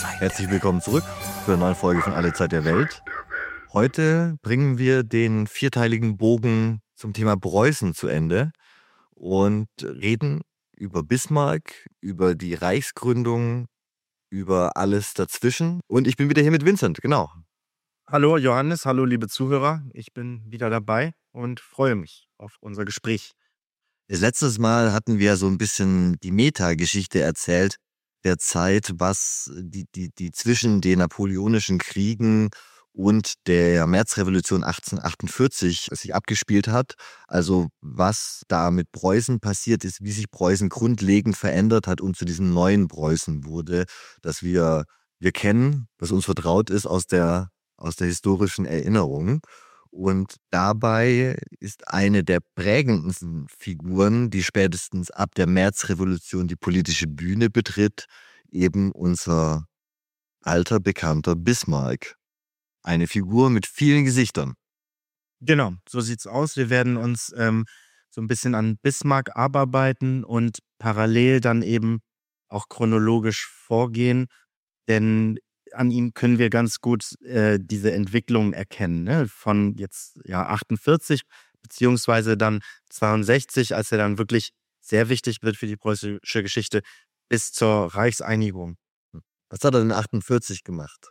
Herzlich willkommen zurück zur neuen Folge von Alle Zeit der Welt. Heute bringen wir den vierteiligen Bogen zum Thema Preußen zu Ende und reden über Bismarck, über die Reichsgründung, über alles dazwischen. Und ich bin wieder hier mit Vincent, genau. Hallo Johannes, hallo liebe Zuhörer. Ich bin wieder dabei und freue mich auf unser Gespräch. Letztes Mal hatten wir so ein bisschen die Meta-Geschichte erzählt, der Zeit, was die zwischen den napoleonischen Kriegen und der Märzrevolution 1848 sich abgespielt hat. Also was da mit Preußen passiert ist, wie sich Preußen grundlegend verändert hat und zu diesem neuen Preußen wurde, das wir kennen, was uns vertraut ist aus der historischen Erinnerung. Und dabei ist eine der prägendsten Figuren, die spätestens ab der Märzrevolution die politische Bühne betritt, eben unser alter Bekannter Bismarck. Eine Figur mit vielen Gesichtern. Genau, so sieht's aus. Wir werden uns so ein bisschen an Bismarck abarbeiten und parallel dann eben auch chronologisch vorgehen, denn an ihm können wir ganz gut diese Entwicklung erkennen, ne? Von jetzt ja 48 beziehungsweise dann 62, als er dann wirklich sehr wichtig wird für die preußische Geschichte, bis zur Reichseinigung. Was hat er denn 48 gemacht?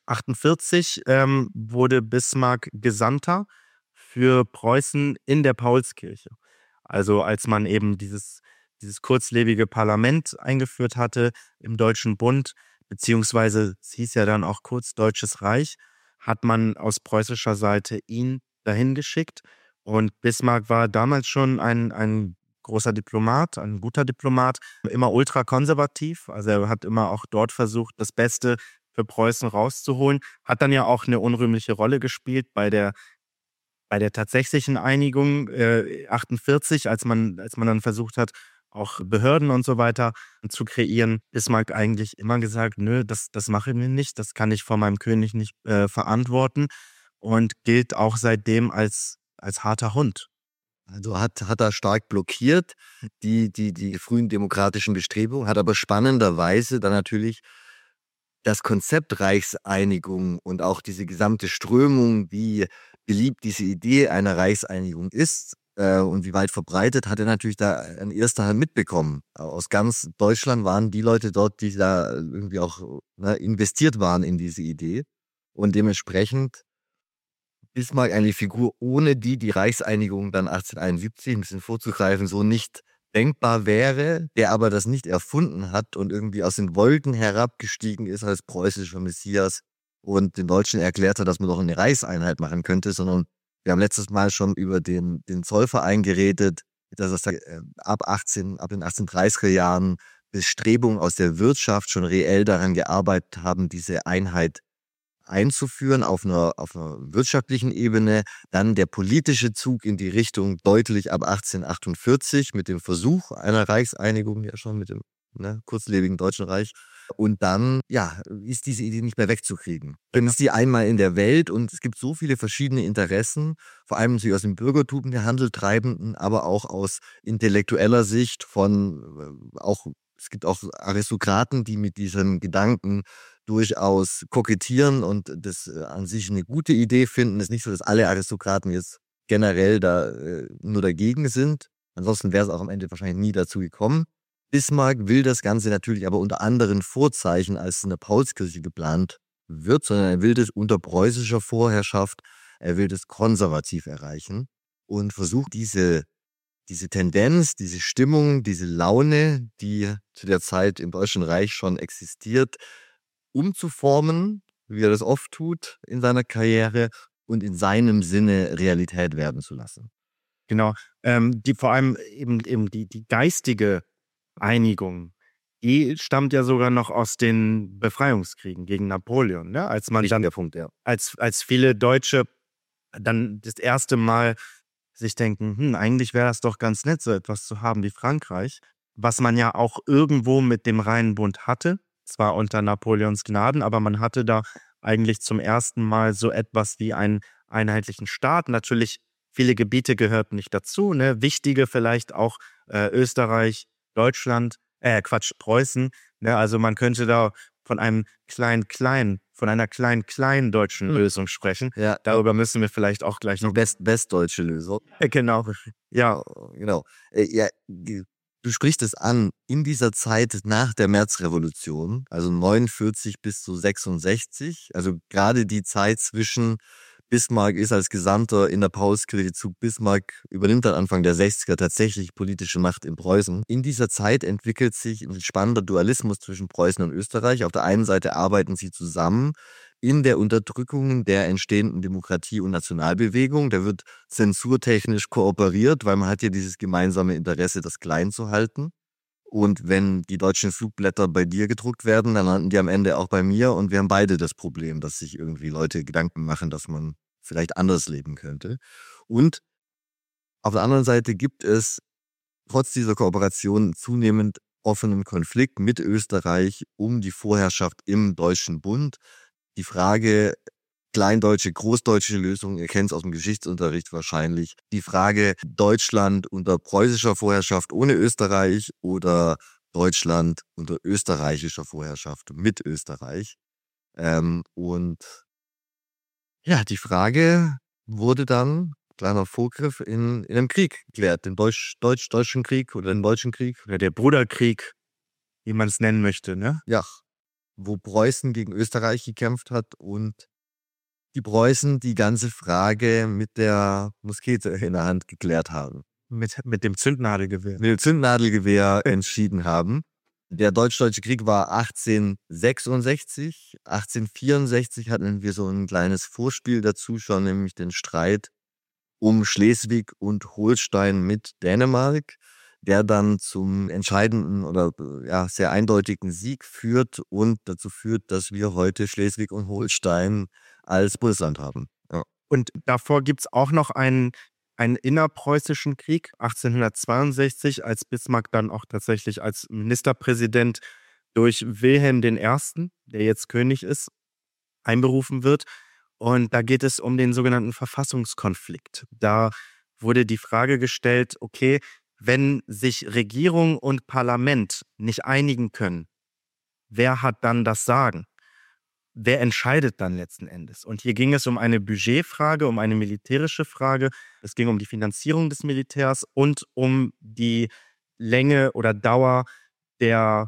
48 wurde Bismarck Gesandter für Preußen in der Paulskirche. Also als man eben dieses kurzlebige Parlament eingeführt hatte im Deutschen Bund, beziehungsweise es hieß ja dann auch kurz Deutsches Reich, hat man aus preußischer Seite ihn dahin geschickt. Und Bismarck war damals schon ein großer Diplomat, ein guter Diplomat, immer ultrakonservativ. Also er hat immer auch dort versucht, das Beste für Preußen rauszuholen. Hat dann ja auch eine unrühmliche Rolle gespielt bei der tatsächlichen Einigung 48, als man dann versucht hat, auch Behörden und so weiter zu kreieren. Bismarck eigentlich immer gesagt, nö, das machen wir nicht, das kann ich vor meinem König nicht verantworten und gilt auch seitdem als harter Hund. Also hat er stark blockiert, die frühen demokratischen Bestrebungen, hat aber spannenderweise dann natürlich das Konzept Reichseinigung und auch diese gesamte Strömung, wie beliebt diese Idee einer Reichseinigung ist und wie weit verbreitet, hat er natürlich da in erster Hand mitbekommen. Aus ganz Deutschland waren die Leute dort, die da irgendwie auch investiert waren in diese Idee. Und dementsprechend Bismarck eine Figur, ohne die Reichseinigung dann 1871, ein bisschen vorzugreifen, so nicht denkbar wäre, der aber das nicht erfunden hat und irgendwie aus den Wolken herabgestiegen ist als preußischer Messias und den Deutschen erklärt hat, dass man doch eine Reichseinheit machen könnte, sondern wir haben letztes Mal schon über den Zollverein geredet, dass es da ab den 1830er Jahren Bestrebungen aus der Wirtschaft schon reell daran gearbeitet haben, diese Einheit einzuführen auf einer wirtschaftlichen Ebene, dann der politische Zug in die Richtung deutlich ab 1848 mit dem Versuch einer Reichseinigung, ja schon mit dem kurzlebigen Deutschen Reich. Und dann, ja, ist diese Idee nicht mehr wegzukriegen. Dann ist die einmal in der Welt und es gibt so viele verschiedene Interessen, vor allem natürlich aus dem Bürgertum der Handeltreibenden, aber auch aus intellektueller Sicht es gibt auch Aristokraten, die mit diesem Gedanken durchaus kokettieren und das an sich eine gute Idee finden. Es ist nicht so, dass alle Aristokraten jetzt generell da nur dagegen sind. Ansonsten wäre es auch am Ende wahrscheinlich nie dazu gekommen. Bismarck will das Ganze natürlich aber unter anderen Vorzeichen, als in der Paulskirche geplant wird, sondern er will das unter preußischer Vorherrschaft, er will das konservativ erreichen und versucht diese Tendenz, diese Stimmung, diese Laune, die zu der Zeit im Deutschen Reich schon existiert, umzuformen, wie er das oft tut in seiner Karriere und in seinem Sinne Realität werden zu lassen. Genau. Die vor allem eben die geistige Einigung, die stammt ja sogar noch aus den Befreiungskriegen gegen Napoleon, ne? Als man dann Der Punkt, ja. als viele Deutsche dann das erste Mal sich denken, eigentlich wäre das doch ganz nett, so etwas zu haben wie Frankreich, was man ja auch irgendwo mit dem Rheinbund hatte, zwar unter Napoleons Gnaden, aber man hatte da eigentlich zum ersten Mal so etwas wie einen einheitlichen Staat. Natürlich, viele Gebiete gehörten nicht dazu, ne? Wichtige vielleicht auch Österreich, Deutschland, Preußen, ne? Also man könnte da von einem von einer kleinen deutschen Lösung sprechen. Ja, Darüber müssen wir vielleicht auch gleich die noch. westdeutsche Lösung. Genau. Ja, Genau. Ja, du sprichst es an, in dieser Zeit nach der Märzrevolution, also 49 bis zu 66, also gerade die Zeit zwischen Bismarck ist als Gesandter in der Paulskirche zu Bismarck übernimmt dann Anfang der 60er tatsächlich politische Macht in Preußen. In dieser Zeit entwickelt sich ein spannender Dualismus zwischen Preußen und Österreich. Auf der einen Seite arbeiten sie zusammen in der Unterdrückung der entstehenden Demokratie- und Nationalbewegung. Da wird zensurtechnisch kooperiert, weil man hat ja dieses gemeinsame Interesse, das klein zu halten. Und wenn die deutschen Flugblätter bei dir gedruckt werden, dann landen die am Ende auch bei mir und wir haben beide das Problem, dass sich irgendwie Leute Gedanken machen, dass man vielleicht anders leben könnte. Und auf der anderen Seite gibt es trotz dieser Kooperation zunehmend offenen Konflikt mit Österreich um die Vorherrschaft im Deutschen Bund. Die Frage kleindeutsche, großdeutsche Lösung, ihr kennt es aus dem Geschichtsunterricht wahrscheinlich. Die Frage Deutschland unter preußischer Vorherrschaft ohne Österreich oder Deutschland unter österreichischer Vorherrschaft mit Österreich. Und ja, die Frage wurde dann, kleiner Vorgriff, in einem Krieg geklärt, den Deutsch-Deutschen Krieg oder den Deutschen Krieg. oder der Bruderkrieg, wie man es nennen möchte, ne? Ja, wo Preußen gegen Österreich gekämpft hat und die Preußen die ganze Frage mit der Muskete in der Hand geklärt haben. Mit dem Zündnadelgewehr. Mit dem Zündnadelgewehr entschieden haben. Der Deutsch-Deutsche Krieg war 1866. 1864 hatten wir so ein kleines Vorspiel dazu schon, nämlich den Streit um Schleswig und Holstein mit Dänemark, der dann zum entscheidenden oder ja, sehr eindeutigen Sieg führt und dazu führt, dass wir heute Schleswig und Holstein als Bundesland haben. Ja. Und davor gibt es auch noch einen innerpreußischen Krieg, 1862, als Bismarck dann auch tatsächlich als Ministerpräsident durch Wilhelm I., der jetzt König ist, einberufen wird. Und da geht es um den sogenannten Verfassungskonflikt. Da wurde die Frage gestellt, okay, wenn sich Regierung und Parlament nicht einigen können, wer hat dann das Sagen? Wer entscheidet dann letzten Endes? Und hier ging es um eine Budgetfrage, um eine militärische Frage. Es ging um die Finanzierung des Militärs und um die Länge oder Dauer der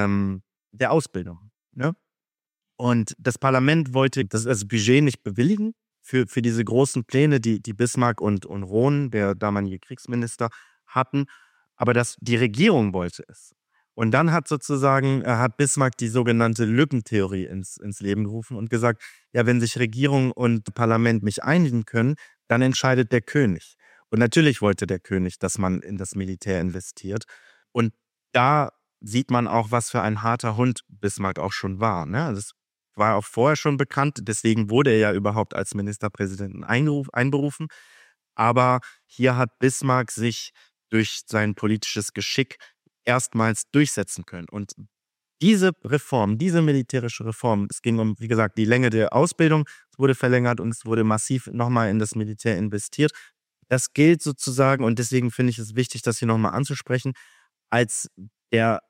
Ausbildung. Ne? Und das Parlament wollte das Budget nicht bewilligen für diese großen Pläne, die Bismarck und Rohn, der damalige Kriegsminister, hatten. Aber die Regierung wollte es. Und dann hat Bismarck die sogenannte Lückentheorie ins Leben gerufen und gesagt, ja, wenn sich Regierung und Parlament nicht einigen können, dann entscheidet der König. Und natürlich wollte der König, dass man in das Militär investiert. Und da sieht man auch, was für ein harter Hund Bismarck auch schon war. Ne? Das war auch vorher schon bekannt, deswegen wurde er ja überhaupt als Ministerpräsidenten einberufen. Aber hier hat Bismarck sich durch sein politisches Geschick erstmals durchsetzen können. Und diese militärische Reform, es ging um, wie gesagt, die Länge der Ausbildung, es wurde verlängert und es wurde massiv nochmal in das Militär investiert. Das gilt sozusagen, und deswegen finde ich es wichtig, das hier nochmal anzusprechen, als der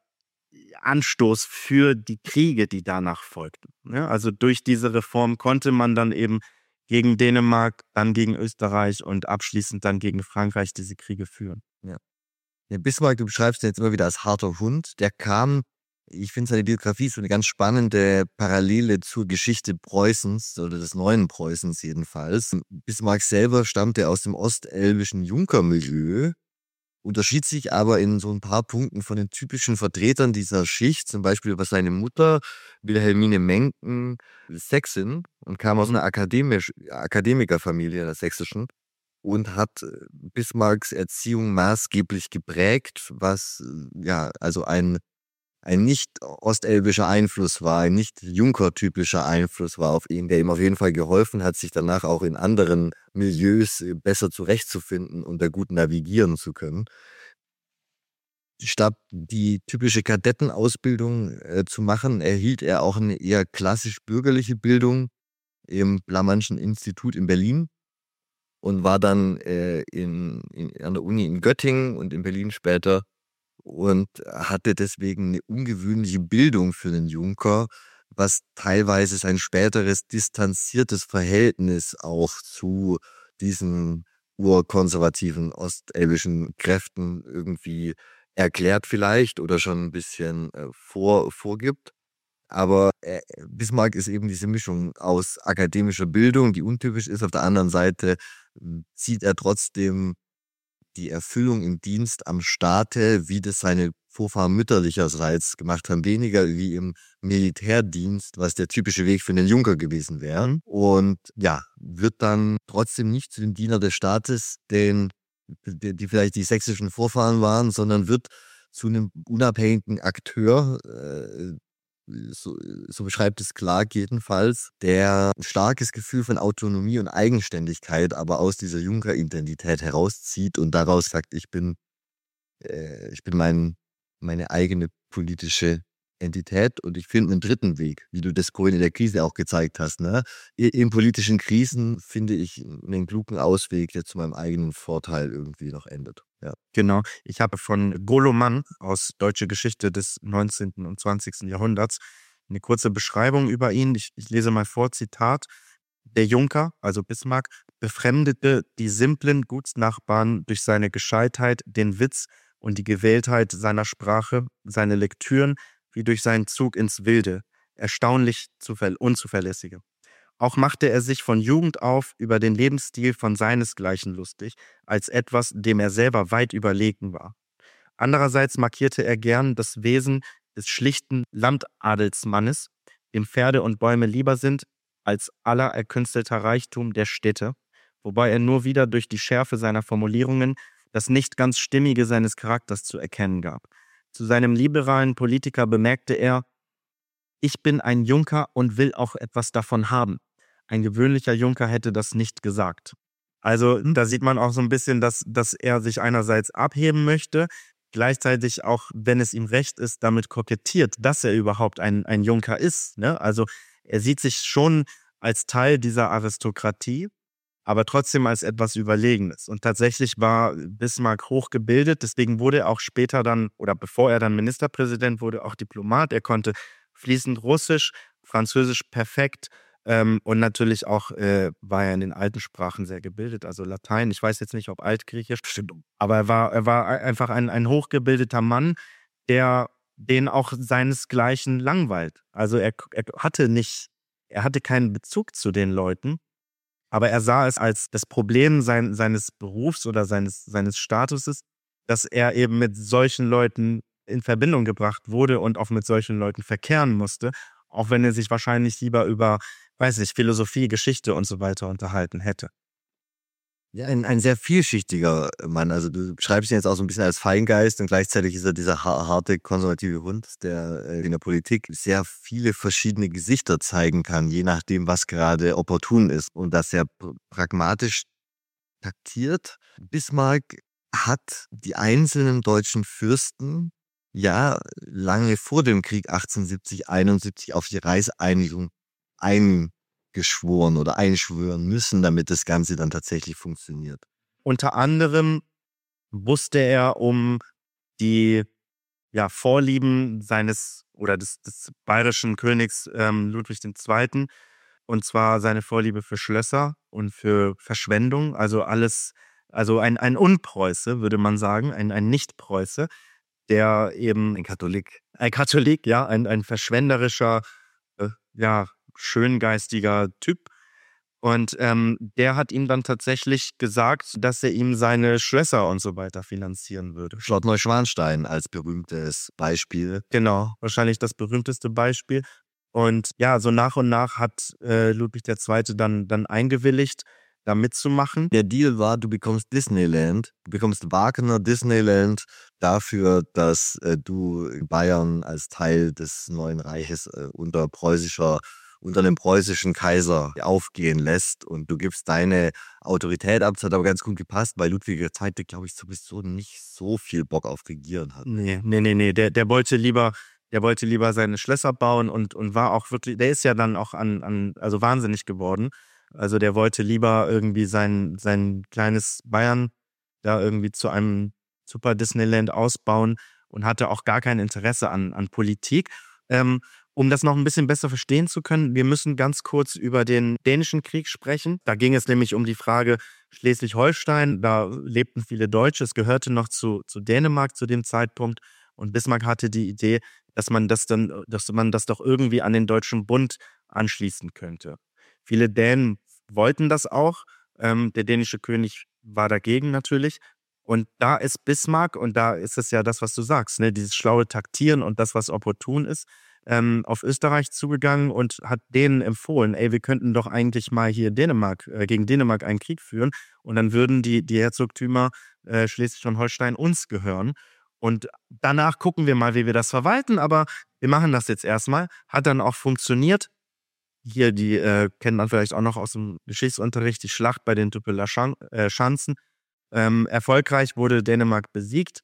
Anstoß für die Kriege, die danach folgten. Ja, also durch diese Reform konnte man dann eben gegen Dänemark, dann gegen Österreich und abschließend dann gegen Frankreich diese Kriege führen. Ja. Der Bismarck, du beschreibst ihn jetzt immer wieder als harter Hund, der kam, ich finde seine Biografie ist so eine ganz spannende Parallele zur Geschichte Preußens oder des neuen Preußens jedenfalls. Bismarck selber stammte aus dem ostelbischen Junkermilieu, unterschied sich aber in so ein paar Punkten von den typischen Vertretern dieser Schicht, zum Beispiel über seine Mutter, Wilhelmine Menken, Sächsin und kam aus einer Akademikerfamilie der sächsischen und hat Bismarcks Erziehung maßgeblich geprägt, was ja also ein nicht ostelbischer Einfluss war, ein nicht Junker-typischer Einfluss war auf ihn, der ihm auf jeden Fall geholfen hat, sich danach auch in anderen Milieus besser zurechtzufinden und da gut navigieren zu können. Statt die typische Kadettenausbildung zu machen, erhielt er auch eine eher klassisch bürgerliche Bildung im Blamannschen Institut in Berlin und war dann an der Uni in Göttingen und in Berlin später und hatte deswegen eine ungewöhnliche Bildung für den Junker, was teilweise sein späteres distanziertes Verhältnis auch zu diesen urkonservativen ostelbischen Kräften irgendwie erklärt vielleicht oder schon ein bisschen vorgibt. Aber Bismarck ist eben diese Mischung aus akademischer Bildung, die untypisch ist. Auf der anderen Seite sieht er trotzdem die Erfüllung im Dienst am Staate, wie das seine Vorfahren mütterlicherseits gemacht haben, weniger wie im Militärdienst, was der typische Weg für einen Junker gewesen wäre. Und ja, wird dann trotzdem nicht zu dem Diener des Staates, die vielleicht die sächsischen Vorfahren waren, sondern wird zu einem unabhängigen Akteur, so beschreibt es Clark jedenfalls, der ein starkes Gefühl von Autonomie und Eigenständigkeit aber aus dieser Junker-Identität herauszieht und daraus sagt, ich bin meine eigene politische Entität und ich finde einen dritten Weg, wie du das vorhin in der Krise auch gezeigt hast. Ne? In politischen Krisen finde ich einen klugen Ausweg, der zu meinem eigenen Vorteil irgendwie noch endet. Ja. Genau. Ich habe von Golo Mann aus Deutsche Geschichte des 19. und 20. Jahrhunderts eine kurze Beschreibung über ihn. Ich lese mal vor, Zitat. Der Junker, also Bismarck, befremdete die simplen Gutsnachbarn durch seine Gescheitheit, den Witz und die Gewähltheit seiner Sprache, seine Lektüren, wie durch seinen Zug ins Wilde, erstaunlich unzuverlässige. Auch machte er sich von Jugend auf über den Lebensstil von seinesgleichen lustig, als etwas, dem er selber weit überlegen war. Andererseits markierte er gern das Wesen des schlichten Landadelsmannes, dem Pferde und Bäume lieber sind als aller erkünstelter Reichtum der Städte, wobei er nur wieder durch die Schärfe seiner Formulierungen das nicht ganz Stimmige seines Charakters zu erkennen gab. Zu seinem liberalen Politiker bemerkte er: Ich bin ein Junker und will auch etwas davon haben. Ein gewöhnlicher Junker hätte das nicht gesagt. Also da sieht man auch so ein bisschen, dass er sich einerseits abheben möchte, gleichzeitig auch, wenn es ihm recht ist, damit kokettiert, dass er überhaupt ein Junker ist. Ne? Also er sieht sich schon als Teil dieser Aristokratie, aber trotzdem als etwas Überlegenes. Und tatsächlich war Bismarck hochgebildet, deswegen wurde er auch später dann, oder bevor er dann Ministerpräsident wurde, auch Diplomat. Er konnte fließend Russisch, Französisch perfekt und natürlich auch war er in den alten Sprachen sehr gebildet, also Latein. Ich weiß jetzt nicht, ob Altgriechisch, aber er war einfach ein hochgebildeter Mann, den auch seinesgleichen langweilt. Also er hatte keinen Bezug zu den Leuten, aber er sah es als das Problem seines Berufs oder seines Statuses, dass er eben mit solchen Leuten in Verbindung gebracht wurde und auch mit solchen Leuten verkehren musste, auch wenn er sich wahrscheinlich lieber über, weiß nicht, Philosophie, Geschichte und so weiter unterhalten hätte. Ja, ein sehr vielschichtiger Mann. Also du beschreibst ihn jetzt auch so ein bisschen als Feingeist und gleichzeitig ist er dieser harte, konservative Hund, der in der Politik sehr viele verschiedene Gesichter zeigen kann, je nachdem, was gerade opportun ist. Und das sehr pragmatisch taktiert. Bismarck hat die einzelnen deutschen Fürsten ja lange vor dem Krieg 1870, 71 auf die Reichseinigung eingeschworen oder einschwören müssen, damit das Ganze dann tatsächlich funktioniert. Unter anderem wusste er um die Vorlieben des bayerischen Königs Ludwig II., und zwar seine Vorliebe für Schlösser und für Verschwendung, also ein Unpreuße, würde man sagen, ein Nicht-Preuße, der eben Ein Katholik. ein Katholik, ja, ein verschwenderischer, schöngeistiger Typ. Und der hat ihm dann tatsächlich gesagt, dass er ihm seine Schlösser und so weiter finanzieren würde. Schloss Neuschwanstein als berühmtes Beispiel. Genau, wahrscheinlich das berühmteste Beispiel. Und ja, so nach und nach hat Ludwig II. dann eingewilligt, da mitzumachen. Der Deal war, du bekommst Disneyland, du bekommst Wagner Disneyland dafür, dass du Bayern als Teil des neuen Reiches unter einem preußischen Kaiser aufgehen lässt und du gibst deine Autorität ab. Das hat aber ganz gut gepasst, weil Ludwig II., glaube ich, sowieso nicht so viel Bock auf Regieren hat. Nee. Der wollte lieber seine Schlösser bauen und war auch wirklich, der ist ja dann auch also wahnsinnig geworden. Also der wollte lieber irgendwie sein kleines Bayern da irgendwie zu einem Super Disneyland ausbauen und hatte auch gar kein Interesse an Politik. Um das noch ein bisschen besser verstehen zu können, wir müssen ganz kurz über den Dänischen Krieg sprechen. Da ging es nämlich um die Frage Schleswig-Holstein. Da lebten viele Deutsche. Es gehörte noch zu Dänemark zu dem Zeitpunkt. Und Bismarck hatte die Idee, dass man das doch irgendwie an den Deutschen Bund anschließen könnte. Viele Dänen wollten das auch. Der dänische König war dagegen natürlich. Und da ist Bismarck, und da ist es ja das, was du sagst, ne, dieses schlaue Taktieren und das, was opportun ist, auf Österreich zugegangen und hat denen empfohlen, ey, wir könnten doch eigentlich mal hier gegen Dänemark einen Krieg führen und dann würden die Herzogtümer Schleswig und Holstein uns gehören. Und danach gucken wir mal, wie wir das verwalten, aber wir machen das jetzt erstmal. Hat dann auch funktioniert. Hier, die kennt man vielleicht auch noch aus dem Geschichtsunterricht, die Schlacht bei den Tuppeler Schanzen. Erfolgreich wurde Dänemark besiegt.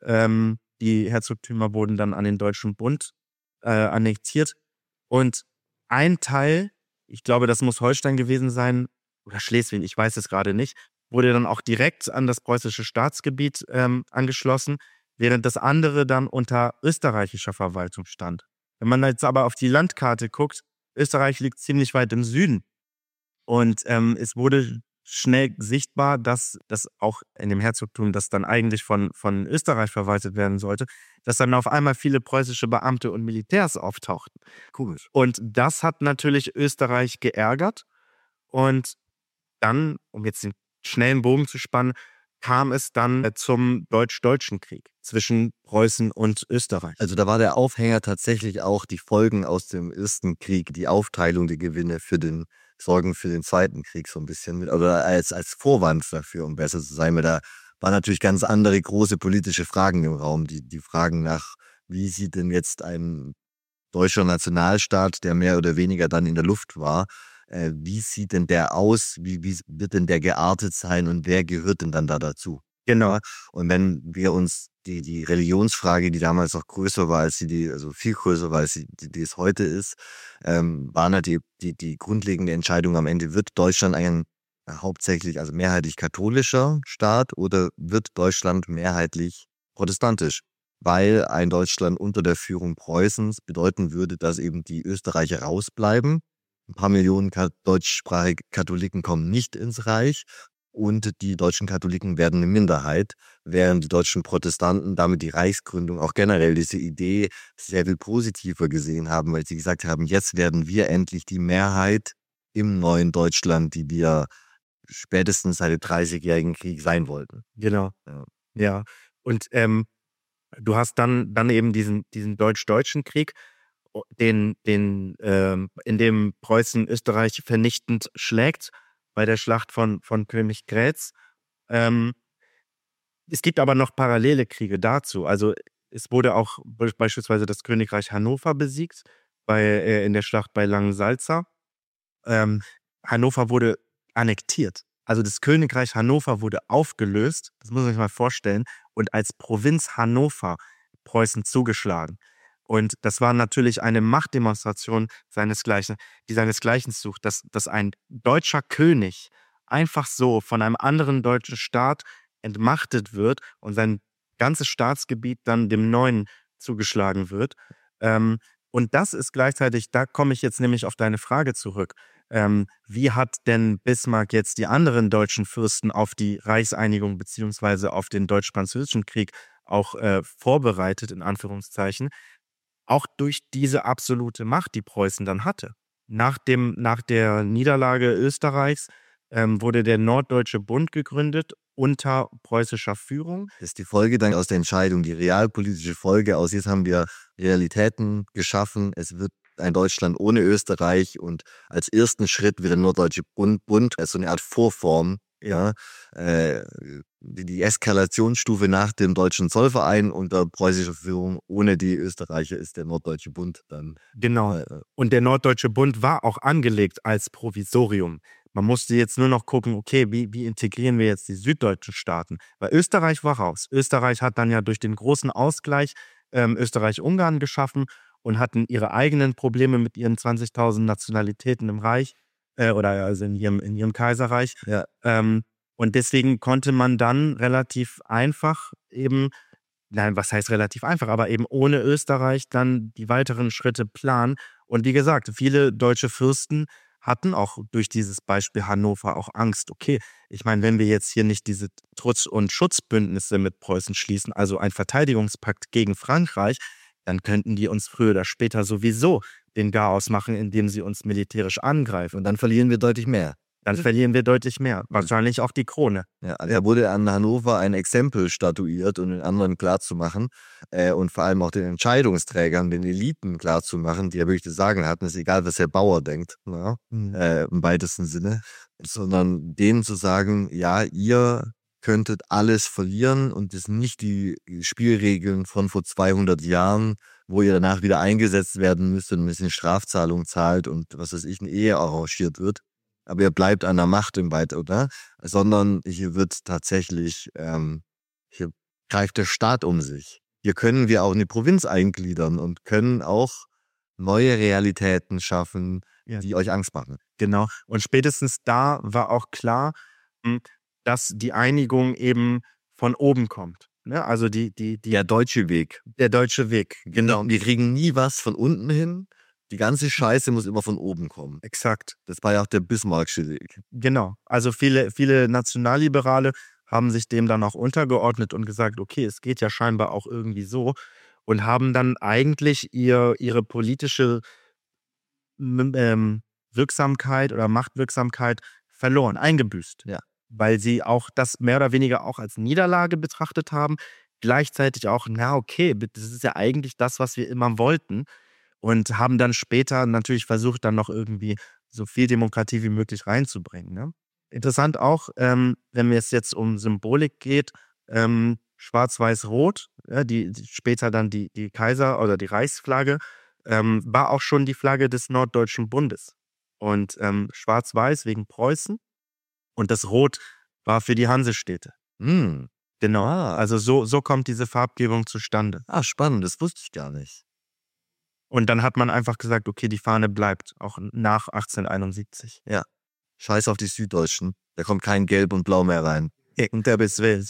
Die Herzogtümer wurden dann an den Deutschen Bund annektiert. Und ein Teil, ich glaube, das muss Holstein gewesen sein, oder Schleswig, ich weiß es gerade nicht, wurde dann auch direkt an das preußische Staatsgebiet angeschlossen, während das andere dann unter österreichischer Verwaltung stand. Wenn man jetzt aber auf die Landkarte guckt, Österreich liegt ziemlich weit im Süden. Und es wurde schnell sichtbar, dass das auch in dem Herzogtum, das dann eigentlich von Österreich verwaltet werden sollte, dass dann auf einmal viele preußische Beamte und Militärs auftauchten. Cool. Und das hat natürlich Österreich geärgert. Und dann, um jetzt den schnellen Bogen zu spannen, kam es dann zum Deutsch-Deutschen Krieg zwischen Preußen und Österreich. Also da war der Aufhänger tatsächlich auch die Folgen aus dem Ersten Krieg, die Aufteilung der Gewinne Sorgen für den Zweiten Krieg so ein bisschen mit, oder als Vorwand dafür, um besser zu sein. Weil da waren natürlich ganz andere große politische Fragen im Raum. Die Fragen nach, wie sieht denn jetzt ein deutscher Nationalstaat, der mehr oder weniger dann in der Luft war, wie sieht denn der aus, wie wird denn der geartet sein und wer gehört denn dann da dazu? Genau. Und wenn wir uns die Religionsfrage, die damals noch größer war, also viel größer war, als die es heute ist, war die grundlegende Entscheidung am Ende, wird Deutschland ein hauptsächlich, also mehrheitlich katholischer Staat oder wird Deutschland mehrheitlich protestantisch? Weil ein Deutschland unter der Führung Preußens bedeuten würde, dass eben die Österreicher rausbleiben. Ein paar Millionen deutschsprachige Katholiken kommen nicht ins Reich und die deutschen Katholiken werden eine Minderheit, während die deutschen Protestanten damit die Reichsgründung, auch generell diese Idee sehr viel positiver gesehen haben, weil sie gesagt haben, jetzt werden wir endlich die Mehrheit im neuen Deutschland, die wir spätestens seit dem 30-jährigen Krieg sein wollten. Genau. Ja. Und du hast dann eben diesen Deutsch-Deutschen Krieg, in dem Preußen Österreich vernichtend schlägt bei der Schlacht von Königgrätz. Es gibt aber noch parallele Kriege dazu. Also es wurde auch beispielsweise das Königreich Hannover besiegt in der Schlacht bei Langensalza. Hannover wurde annektiert. Also das Königreich Hannover wurde aufgelöst, das muss man sich mal vorstellen, und als Provinz Hannover Preußen zugeschlagen. Und das war natürlich eine Machtdemonstration die seinesgleichen sucht, dass ein deutscher König einfach so von einem anderen deutschen Staat entmachtet wird und sein ganzes Staatsgebiet dann dem neuen zugeschlagen wird. Und das ist gleichzeitig, da komme ich jetzt nämlich auf deine Frage zurück. Wie hat denn Bismarck jetzt die anderen deutschen Fürsten auf die Reichseinigung beziehungsweise auf den Deutsch-Französischen Krieg auch vorbereitet, in Anführungszeichen? Auch durch diese absolute Macht, die Preußen dann hatte. Nach der Niederlage Österreichs wurde der Norddeutsche Bund gegründet unter preußischer Führung. Das ist die Folge dann aus der Entscheidung, die realpolitische Folge aus, jetzt haben wir Realitäten geschaffen, es wird ein Deutschland ohne Österreich und als ersten Schritt wird der Norddeutsche Bund als so eine Art Vorform, ja, die Eskalationsstufe nach dem Deutschen Zollverein unter preußischer Führung ohne die Österreicher ist der Norddeutsche Bund dann. Genau. Und der Norddeutsche Bund war auch angelegt als Provisorium. Man musste jetzt nur noch gucken, okay, wie integrieren wir jetzt die süddeutschen Staaten? Weil Österreich war raus. Österreich hat dann ja durch den großen Ausgleich Österreich-Ungarn geschaffen und hatten ihre eigenen Probleme mit ihren 20.000 Nationalitäten im Reich oder also in ihrem Kaiserreich. Ja. Und deswegen konnte man dann relativ einfach eben nein, was heißt relativ einfach, aber eben ohne Österreich dann die weiteren Schritte planen. Und wie gesagt, viele deutsche Fürsten hatten auch durch dieses Beispiel Hannover auch Angst. Okay, ich meine, wenn wir jetzt hier nicht diese Trutz- und Schutzbündnisse mit Preußen schließen, also ein Verteidigungspakt gegen Frankreich, dann könnten die uns früher oder später sowieso den Garaus machen, indem sie uns militärisch angreifen. Und dann verlieren wir deutlich mehr. Dann verlieren wir deutlich mehr. Wahrscheinlich auch die Krone. Ja, da wurde an Hannover ein Exempel statuiert, um den anderen klarzumachen und vor allem auch den Entscheidungsträgern, den Eliten klarzumachen, die ja wirklich das Sagen hatten, ist egal, was der Bauer denkt, ja, im weitesten Sinne, sondern denen zu sagen, ja, ihr könntet alles verlieren und das sind nicht die Spielregeln von vor 200 Jahren, wo ihr danach wieder eingesetzt werden müsst und ein bisschen Strafzahlung zahlt und was weiß ich, eine Ehe arrangiert wird. Aber ihr bleibt an der Macht im Weiter, oder? Sondern hier wird tatsächlich, hier greift der Staat um sich. Hier können wir auch eine Provinz eingliedern und können auch neue Realitäten schaffen, die euch Angst machen. Genau. Und spätestens da war auch klar, dass die Einigung eben von oben kommt. Ne? Also der deutsche Weg. Der deutsche Weg, genau. Wir kriegen nie was von unten hin. Die ganze Scheiße muss immer von oben kommen. Exakt. Das war ja auch der Bismarck'sche Weg. Genau. Also viele Nationalliberale haben sich dem dann auch untergeordnet und gesagt, okay, es geht ja scheinbar auch irgendwie so und haben dann eigentlich ihre politische Wirksamkeit oder Machtwirksamkeit verloren, eingebüßt. Ja. Weil sie auch das mehr oder weniger auch als Niederlage betrachtet haben. Gleichzeitig auch, na okay, das ist ja eigentlich das, was wir immer wollten. Und haben dann später natürlich versucht, dann noch irgendwie so viel Demokratie wie möglich reinzubringen. Ne? Interessant auch, wenn es jetzt um Symbolik geht, Schwarz-Weiß-Rot, die später dann die Kaiser- oder die Reichsflagge, war auch schon die Flagge des Norddeutschen Bundes. Und Schwarz-Weiß wegen Preußen und das Rot war für die Hansestädte. Genau, also so kommt diese Farbgebung zustande. Spannend, das wusste ich gar nicht. Und dann hat man einfach gesagt, okay, die Fahne bleibt, auch nach 1871. Ja, scheiß auf die Süddeutschen. Da kommt kein Gelb und Blau mehr rein. Und der bis will.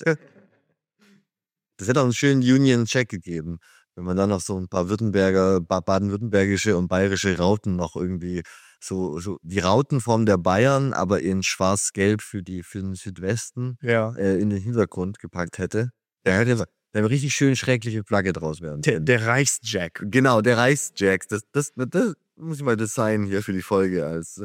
Das hätte auch einen schönen Union-Check gegeben, wenn man dann noch so ein paar baden-württembergische und bayerische Rauten noch irgendwie so die Rautenform der Bayern, aber in schwarz-gelb für den Südwesten in den Hintergrund gepackt hätte. Da hätte eine richtig schön schreckliche Flagge draus werden. Der Reichsjack. Genau, der Reichsjack. Das muss ich mal designen hier für die Folge als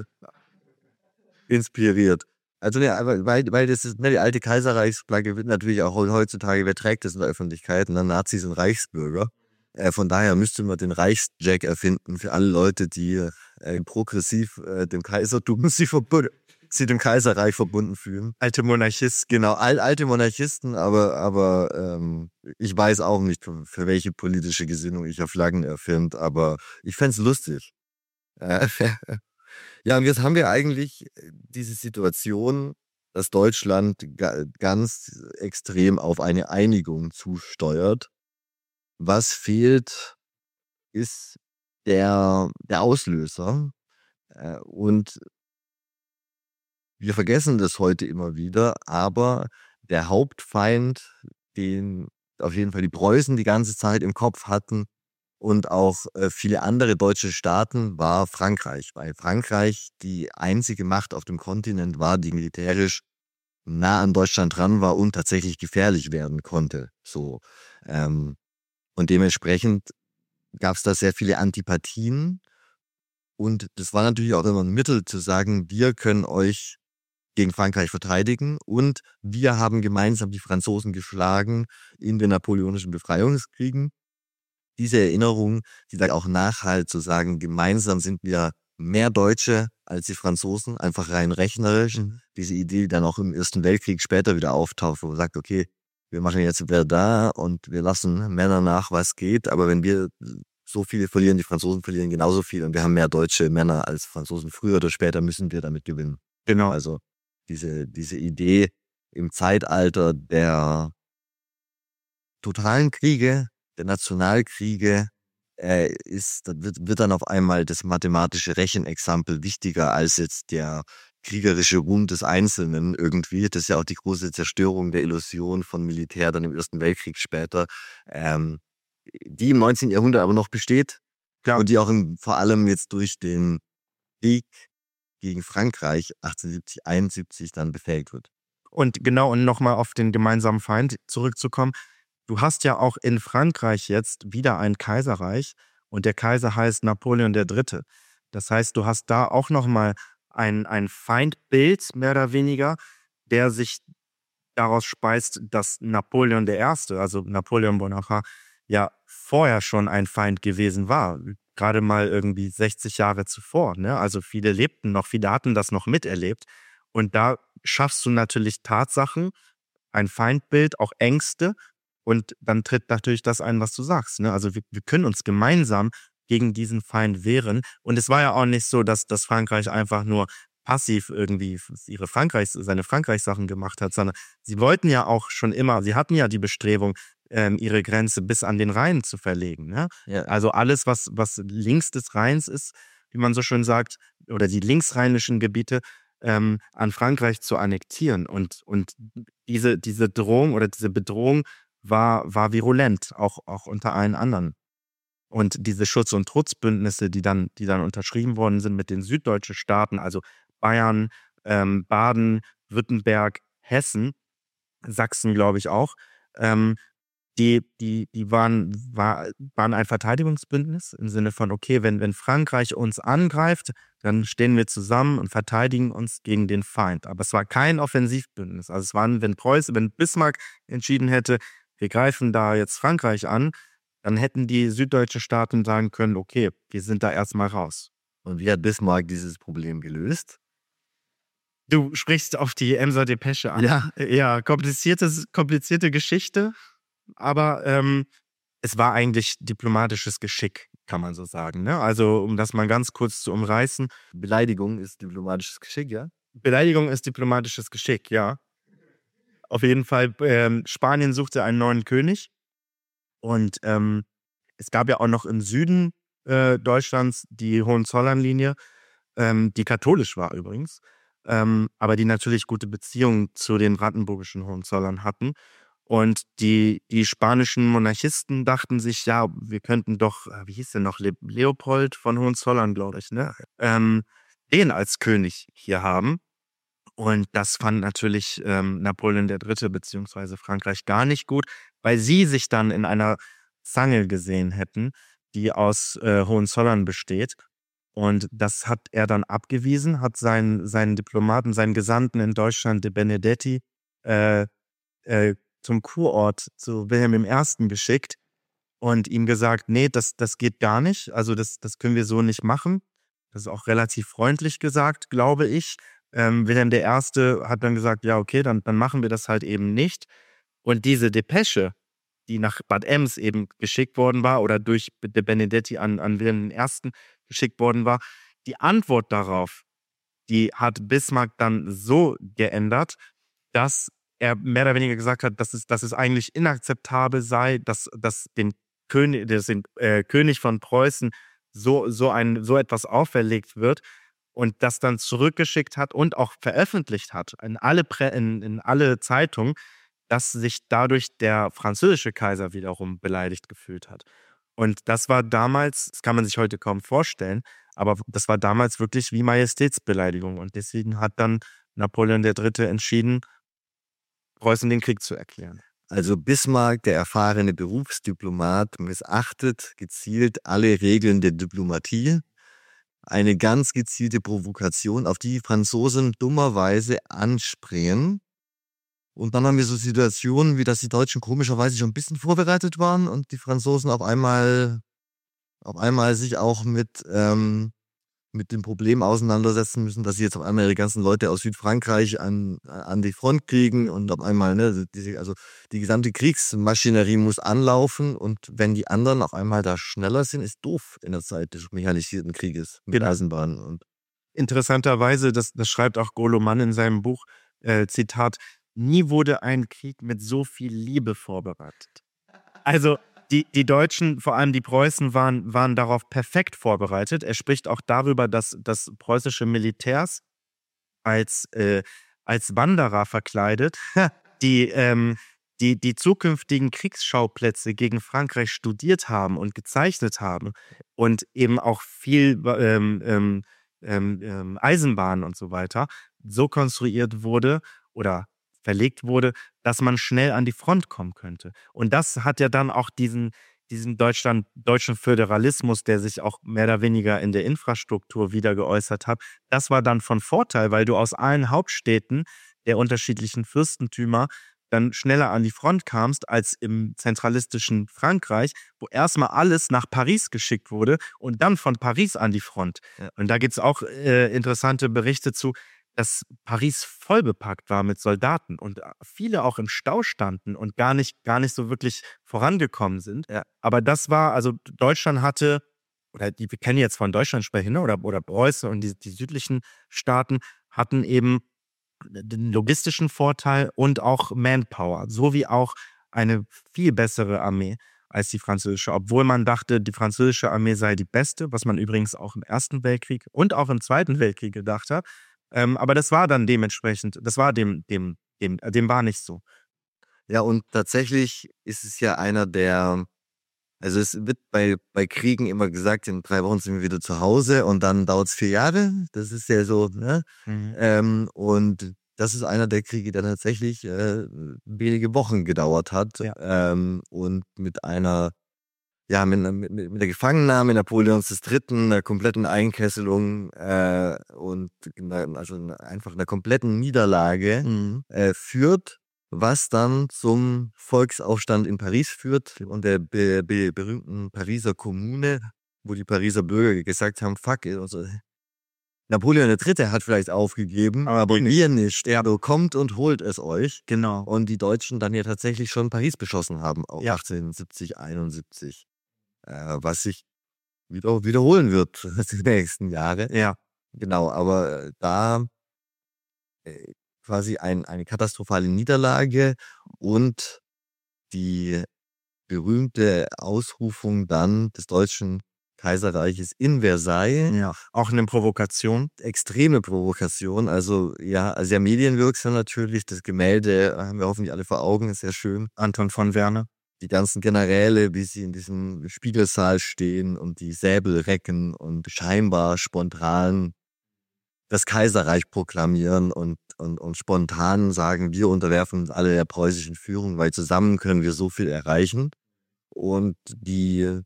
inspiriert. Also weil das ist, die alte Kaiserreichsflagge wird natürlich auch heutzutage, wer trägt das in der Öffentlichkeit? Und dann Nazis und Reichsbürger. Von daher müsste man den Reichsjack erfinden für alle Leute, die progressiv dem Kaisertum sie dem Kaiserreich verbunden fühlen. Alte Monarchisten. Genau, alte Monarchisten, aber ich weiß auch nicht, für welche politische Gesinnung ich ja Flaggen erfinde, aber ich fände es lustig. Ja, und jetzt haben wir eigentlich diese Situation, dass Deutschland ganz extrem auf eine Einigung zusteuert. Was fehlt, ist der Auslöser. Und wir vergessen das heute immer wieder, aber der Hauptfeind, den auf jeden Fall die Preußen die ganze Zeit im Kopf hatten und auch viele andere deutsche Staaten, war Frankreich. Weil Frankreich die einzige Macht auf dem Kontinent war, die militärisch nah an Deutschland dran war und tatsächlich gefährlich werden konnte. So. Und dementsprechend gab es da sehr viele Antipathien. Und das war natürlich auch immer ein Mittel zu sagen, wir können euch gegen Frankreich verteidigen und wir haben gemeinsam die Franzosen geschlagen in den napoleonischen Befreiungskriegen. Diese Erinnerung, die da auch nachhalt, zu sagen, gemeinsam sind wir mehr Deutsche als die Franzosen, einfach rein rechnerisch. Diese Idee, die dann auch im Ersten Weltkrieg später wieder auftaucht, wo man sagt, okay, wir machen jetzt Verdun und wir lassen Männer nach, was geht, aber wenn wir so viele verlieren, die Franzosen verlieren genauso viel und wir haben mehr deutsche Männer als Franzosen, früher oder später müssen wir damit gewinnen. Genau. Also diese Idee im Zeitalter der totalen Kriege, der Nationalkriege, wird dann auf einmal das mathematische Rechenexempel wichtiger als jetzt der kriegerische Ruhm des Einzelnen irgendwie. Das ist ja auch die große Zerstörung der Illusion von Militär dann im Ersten Weltkrieg später, die im 19. Jahrhundert aber noch besteht Klar. und die auch vor allem jetzt durch den Krieg gegen Frankreich 1870, 71 dann befähigt wird. Und genau, und nochmal auf den gemeinsamen Feind zurückzukommen. Du hast ja auch in Frankreich jetzt wieder ein Kaiserreich und der Kaiser heißt Napoleon III. Das heißt, du hast da auch nochmal ein Feindbild, mehr oder weniger, der sich daraus speist, dass Napoleon I., also Napoleon Bonaparte, ja vorher schon ein Feind gewesen war. Gerade mal irgendwie 60 Jahre zuvor. Ne? Also viele lebten noch, viele hatten das noch miterlebt. Und da schaffst du natürlich Tatsachen, ein Feindbild, auch Ängste. Und dann tritt natürlich das ein, was du sagst. Ne? Also wir können uns gemeinsam gegen diesen Feind wehren. Und es war ja auch nicht so, dass Frankreich einfach nur passiv irgendwie seine Frankreich-Sachen gemacht hat, sondern sie wollten ja auch schon immer, sie hatten ja die Bestrebung, ihre Grenze bis an den Rhein zu verlegen. Ne? Ja. Also alles, was links des Rheins ist, wie man so schön sagt, oder die linksrheinischen Gebiete, an Frankreich zu annektieren. Und diese Drohung oder diese Bedrohung war virulent, auch unter allen anderen. Und diese Schutz- und Trutzbündnisse, die dann unterschrieben worden sind mit den süddeutschen Staaten, also Bayern, Baden, Württemberg, Hessen, Sachsen, glaube ich auch, die waren ein Verteidigungsbündnis im Sinne von, okay, wenn Frankreich uns angreift, dann stehen wir zusammen und verteidigen uns gegen den Feind. Aber es war kein Offensivbündnis. Also es waren, wenn Bismarck entschieden hätte, wir greifen da jetzt Frankreich an, dann hätten die süddeutschen Staaten sagen können, okay, wir sind da erstmal raus. Und wie hat Bismarck dieses Problem gelöst? Du sprichst auf die Emser Depesche an. Ja, komplizierte Geschichte, aber es war eigentlich diplomatisches Geschick, kann man so sagen. Ne? Also, um das mal ganz kurz zu umreißen. Beleidigung ist diplomatisches Geschick, ja? Beleidigung ist diplomatisches Geschick, ja. Auf jeden Fall, Spanien suchte einen neuen König und es gab ja auch noch im Süden Deutschlands die Hohenzollernlinie, die katholisch war übrigens, aber die natürlich gute Beziehungen zu den brandenburgischen Hohenzollern hatten. Und die spanischen Monarchisten dachten sich, ja, wir könnten doch, wie hieß der noch, Leopold von Hohenzollern, glaube ich, ne? Den als König hier haben. Und das fand natürlich Napoleon III. Beziehungsweise Frankreich gar nicht gut, weil sie sich dann in einer Zange gesehen hätten, die aus Hohenzollern besteht. Und das hat er dann abgewiesen, hat seinen Diplomaten, seinen Gesandten in Deutschland, de Benedetti, zum Kurort zu Wilhelm I. geschickt und ihm gesagt, nee, das geht gar nicht, also das können wir so nicht machen. Das ist auch relativ freundlich gesagt, glaube ich. Wilhelm I. hat dann gesagt, ja okay, dann machen wir das halt eben nicht. Und diese Depesche, die nach Bad Ems eben geschickt worden war oder durch de Benedetti an Wilhelm I. geschickt worden war, die Antwort darauf, die hat Bismarck dann so geändert, dass er mehr oder weniger gesagt hat, dass es eigentlich inakzeptabel sei, dass den König von Preußen so etwas auferlegt wird und das dann zurückgeschickt hat und auch veröffentlicht hat in alle Zeitungen, dass sich dadurch der französische Kaiser wiederum beleidigt gefühlt hat. Und das war damals, das kann man sich heute kaum vorstellen, aber das war damals wirklich wie Majestätsbeleidigung. Und deswegen hat dann Napoleon III. Entschieden, Preußen den Krieg zu erklären. Also Bismarck, der erfahrene Berufsdiplomat, missachtet gezielt alle Regeln der Diplomatie. Eine ganz gezielte Provokation, auf die die Franzosen dummerweise anspringen. Und dann haben wir so Situationen, wie dass die Deutschen komischerweise schon ein bisschen vorbereitet waren und die Franzosen auf einmal sich auch mit dem Problem auseinandersetzen müssen, dass sie jetzt auf einmal ihre ganzen Leute aus Südfrankreich an die Front kriegen und auf einmal, ne, die gesamte Kriegsmaschinerie muss anlaufen und wenn die anderen auf einmal da schneller sind, ist doof in der Zeit des mechanisierten Krieges mit Eisenbahnen. Und interessanterweise, das schreibt auch Golo Mann in seinem Buch, Zitat, nie wurde ein Krieg mit so viel Liebe vorbereitet. Also die Deutschen, vor allem die Preußen, waren darauf perfekt vorbereitet. Er spricht auch darüber, dass preußische Militärs als Wanderer verkleidet, die, die zukünftigen Kriegsschauplätze gegen Frankreich studiert haben und gezeichnet haben und eben auch viel Eisenbahn und so weiter so konstruiert wurde oder verlegt wurde, dass man schnell an die Front kommen könnte. Und das hat ja dann auch diesen deutschen Föderalismus, der sich auch mehr oder weniger in der Infrastruktur wieder geäußert hat, das war dann von Vorteil, weil du aus allen Hauptstädten der unterschiedlichen Fürstentümer dann schneller an die Front kamst als im zentralistischen Frankreich, wo erstmal alles nach Paris geschickt wurde und dann von Paris an die Front. Ja. Und da gibt es auch interessante Berichte zu, dass Paris vollbepackt war mit Soldaten und viele auch im Stau standen und gar nicht so wirklich vorangekommen sind. Ja. Aber das war, also Deutschland hatte, oder wir kennen jetzt von Deutschland sprechen, ne, oder Preußen und die südlichen Staaten hatten eben den logistischen Vorteil und auch Manpower, sowie auch eine viel bessere Armee als die französische, obwohl man dachte, die französische Armee sei die beste, was man übrigens auch im Ersten Weltkrieg und auch im Zweiten Weltkrieg gedacht hat. Aber das war dann dementsprechend, das war dem war nicht so. Ja, und tatsächlich ist es ja einer der, also es wird bei Kriegen immer gesagt, in 3 Wochen sind wir wieder zu Hause und dann dauert es 4 Jahre. Das ist ja so, ne? Und das ist einer der Kriege, der tatsächlich wenige Wochen gedauert hat. Ja. Und mit einer, ja, mit der Gefangennahme Napoleons III., einer kompletten Einkesselung und einfach einer kompletten Niederlage führt, was dann zum Volksaufstand in Paris führt und der berühmten Pariser Kommune, wo die Pariser Bürger gesagt haben, fuck it, also Napoleon III. Hat vielleicht aufgegeben, Aber wir nicht. Ja. Also kommt und holt es euch. Genau. Und die Deutschen dann ja tatsächlich schon Paris beschossen haben, auch Ja. 1870, 71. Was sich wiederholen wird die nächsten Jahre. Ja. Genau, aber da quasi eine katastrophale Niederlage und die berühmte Ausrufung dann des Deutschen Kaiserreiches in Versailles. Ja, auch eine Provokation. Extreme Provokation, also ja, sehr medienwirksam natürlich. Das Gemälde haben wir hoffentlich alle vor Augen, ist sehr schön. Anton von Werner. Die ganzen Generäle, wie sie in diesem Spiegelsaal stehen und die Säbel recken und scheinbar spontan das Kaiserreich proklamieren und spontan sagen, wir unterwerfen uns alle der preußischen Führung, weil zusammen können wir so viel erreichen. Und die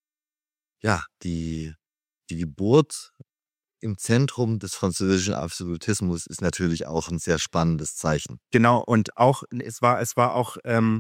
Geburt im Zentrum des französischen Absolutismus ist natürlich auch ein sehr spannendes Zeichen. Genau, und auch, es war auch,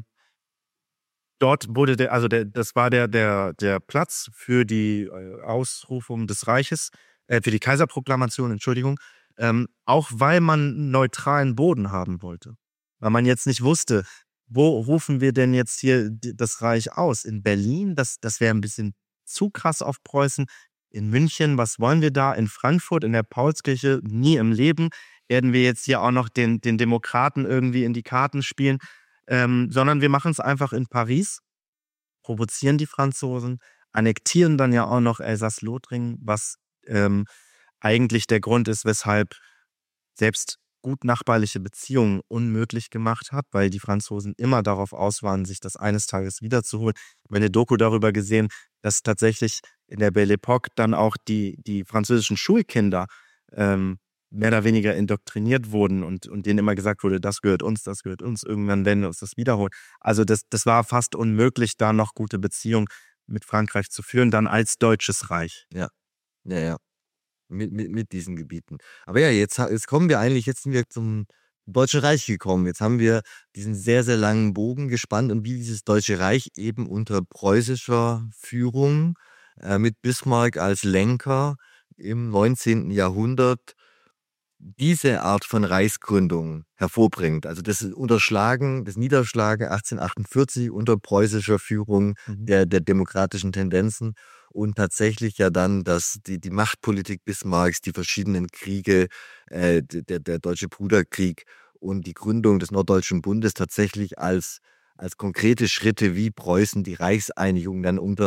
dort wurde das war der Platz für die Ausrufung des Reiches, für die Kaiserproklamation, Entschuldigung, auch weil man neutralen Boden haben wollte. Weil man jetzt nicht wusste, wo rufen wir denn jetzt hier das Reich aus? In Berlin, das wäre ein bisschen zu krass auf Preußen. In München, was wollen wir da? In Frankfurt, in der Paulskirche, nie im Leben werden wir jetzt hier auch noch den Demokraten irgendwie in die Karten spielen, sondern wir machen es einfach in Paris, provozieren die Franzosen, annektieren dann ja auch noch Elsass-Lothringen, was eigentlich der Grund ist, weshalb selbst gut nachbarliche Beziehungen unmöglich gemacht hat, weil die Franzosen immer darauf aus waren, sich das eines Tages wiederzuholen. Ich habe eine Doku darüber gesehen, dass tatsächlich in der Belle Époque dann auch die französischen Schulkinder mehr oder weniger indoktriniert wurden und denen immer gesagt wurde, das gehört uns, irgendwann werden wir uns das wiederholen. Also das war fast unmöglich, da noch gute Beziehungen mit Frankreich zu führen, dann als Deutsches Reich. Ja. Mit diesen Gebieten. Aber ja, jetzt kommen wir eigentlich, jetzt sind wir zum Deutschen Reich gekommen. Jetzt haben wir diesen sehr, sehr langen Bogen gespannt und wie dieses Deutsche Reich eben unter preußischer Führung mit Bismarck als Lenker im 19. Jahrhundert diese Art von Reichsgründung hervorbringt. Also das Niederschlagen 1848 unter preußischer Führung der demokratischen Tendenzen und tatsächlich ja dann die Machtpolitik Bismarcks, die verschiedenen Kriege, der Deutsche Bruderkrieg und die Gründung des Norddeutschen Bundes tatsächlich als konkrete Schritte, wie Preußen die Reichseinigung dann unter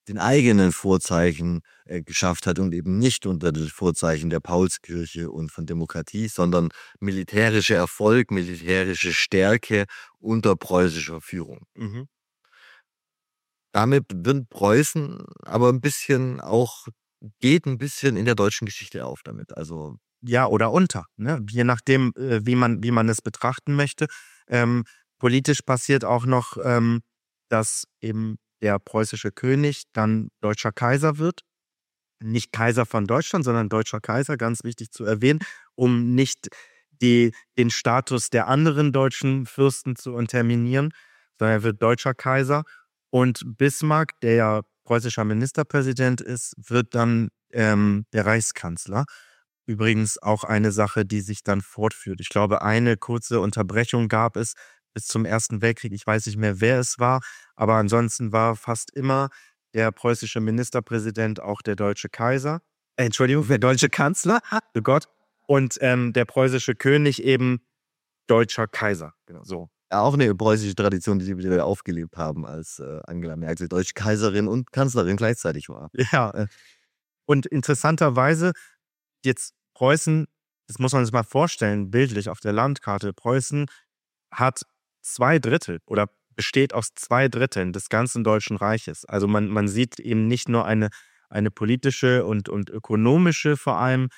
den eigenen Vorzeichen geschafft hat und eben nicht unter den Vorzeichen der Paulskirche und von Demokratie, sondern militärischer Erfolg, militärische Stärke unter preußischer Führung. Mhm. Damit wird Preußen aber geht ein bisschen in der deutschen Geschichte auf damit. Also Ja, oder unter, ne? Je nachdem, wie man es betrachten möchte. Politisch passiert auch noch, dass eben der preußische König dann deutscher Kaiser wird. Nicht Kaiser von Deutschland, sondern deutscher Kaiser, ganz wichtig zu erwähnen, um nicht den Status der anderen deutschen Fürsten zu unterminieren, sondern er wird deutscher Kaiser. Und Bismarck, der ja preußischer Ministerpräsident ist, wird dann der Reichskanzler. Übrigens auch eine Sache, die sich dann fortführt. Ich glaube, eine kurze Unterbrechung gab es bis zum Ersten Weltkrieg. Ich weiß nicht mehr, wer es war, aber ansonsten war fast immer der preußische Ministerpräsident auch der deutsche Kaiser. Entschuldigung, der deutsche Kanzler, oh Gott. Und der preußische König eben deutscher Kaiser. Genau so. ja, auch eine preußische Tradition, die sie wieder aufgelebt haben, als Angela Merkel deutsche Kaiserin und Kanzlerin gleichzeitig war. Ja. Und interessanterweise, jetzt Preußen, das muss man sich mal vorstellen, bildlich auf der Landkarte. Preußen hat 2/3 oder besteht aus 2/3 des ganzen Deutschen Reiches. Also man sieht eben nicht nur eine politische und ökonomische vor allem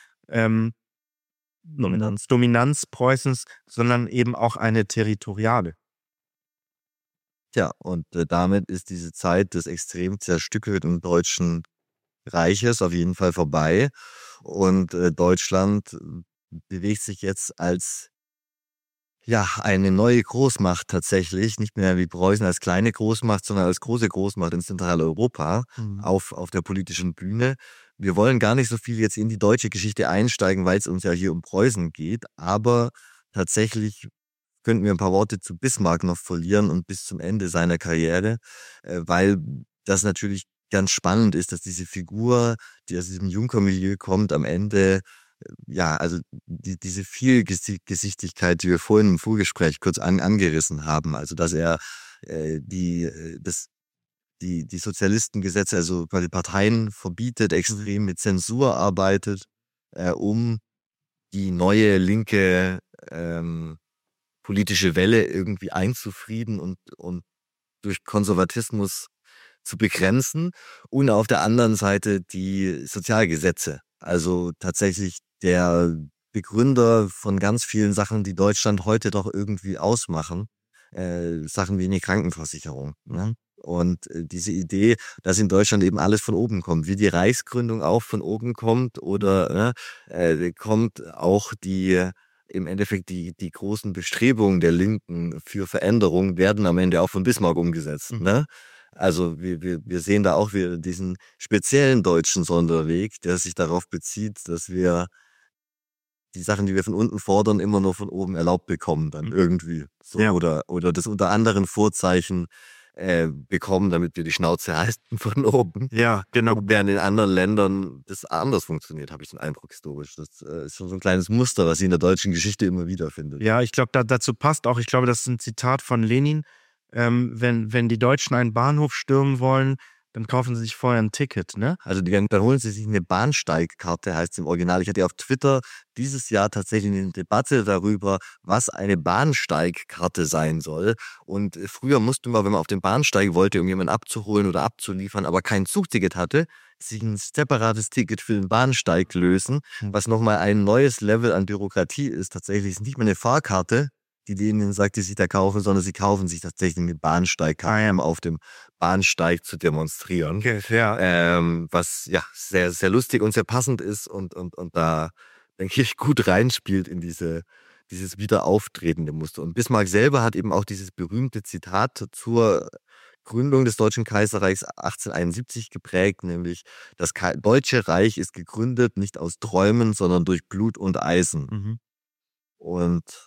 Dominanz Preußens, sondern eben auch eine territoriale. Tja, und damit ist diese Zeit des extrem zerstückelten Deutschen Reiches auf jeden Fall vorbei. Und Deutschland bewegt sich jetzt als eine neue Großmacht tatsächlich, nicht mehr wie Preußen als kleine Großmacht, sondern als große Großmacht in Zentraleuropa auf der politischen Bühne. Wir wollen gar nicht so viel jetzt in die deutsche Geschichte einsteigen, weil es uns ja hier um Preußen geht, aber tatsächlich könnten wir ein paar Worte zu Bismarck noch verlieren und bis zum Ende seiner Karriere, weil das natürlich ganz spannend ist, dass diese Figur, die aus diesem Junkermilieu kommt, am Ende also diese Vielgesichtigkeit, die wir vorhin im Vorgespräch kurz angerissen haben, also dass er die Sozialistengesetze, also quasi Parteien verbietet, extrem mit Zensur arbeitet, um die neue linke politische Welle irgendwie einzufrieden und durch Konservatismus zu begrenzen, und auf der anderen Seite die Sozialgesetze. Also tatsächlich der Begründer von ganz vielen Sachen, die Deutschland heute doch irgendwie ausmachen, Sachen wie eine Krankenversicherung. Ne? Und diese Idee, dass in Deutschland eben alles von oben kommt, wie die Reichsgründung auch von oben kommt, oder kommt auch im Endeffekt die großen Bestrebungen der Linken für Veränderung werden am Ende auch von Bismarck umgesetzt. Ne? Also wir sehen da auch wieder diesen speziellen deutschen Sonderweg, der sich darauf bezieht, dass wir die Sachen, die wir von unten fordern, immer nur von oben erlaubt bekommen dann irgendwie. So, Ja. Oder das unter anderen Vorzeichen bekommen, damit wir die Schnauze halten von oben. Ja, genau. Während in anderen Ländern das anders funktioniert, habe ich den Eindruck historisch. Das ist schon so ein kleines Muster, was sie in der deutschen Geschichte immer wieder findet. Ja, ich glaube, dazu passt auch, ich glaube, das ist ein Zitat von Lenin. Wenn die Deutschen einen Bahnhof stürmen wollen, dann kaufen sie sich vorher ein Ticket, ne? Also dann holen sie sich eine Bahnsteigkarte, heißt es im Original. Ich hatte auf Twitter dieses Jahr tatsächlich eine Debatte darüber, was eine Bahnsteigkarte sein soll. Und früher musste man, wenn man auf den Bahnsteig wollte, um jemanden abzuholen oder abzuliefern, aber kein Zugticket hatte, sich ein separates Ticket für den Bahnsteig lösen, was nochmal ein neues Level an Bürokratie ist. Tatsächlich ist nicht mehr eine Fahrkarte, die ihnen sagt, die sich da kaufen, sondern sie kaufen sich tatsächlich eine Bahnsteigkarte, um auf dem Bahnsteig zu demonstrieren. Okay, ja. Was ja sehr, sehr lustig und sehr passend ist und da, denke ich, gut reinspielt in dieses wieder auftretende Muster. Und Bismarck selber hat eben auch dieses berühmte Zitat zur Gründung des Deutschen Kaiserreichs 1871 geprägt, nämlich: Das Deutsche Reich ist gegründet nicht aus Träumen, sondern durch Blut und Eisen. Und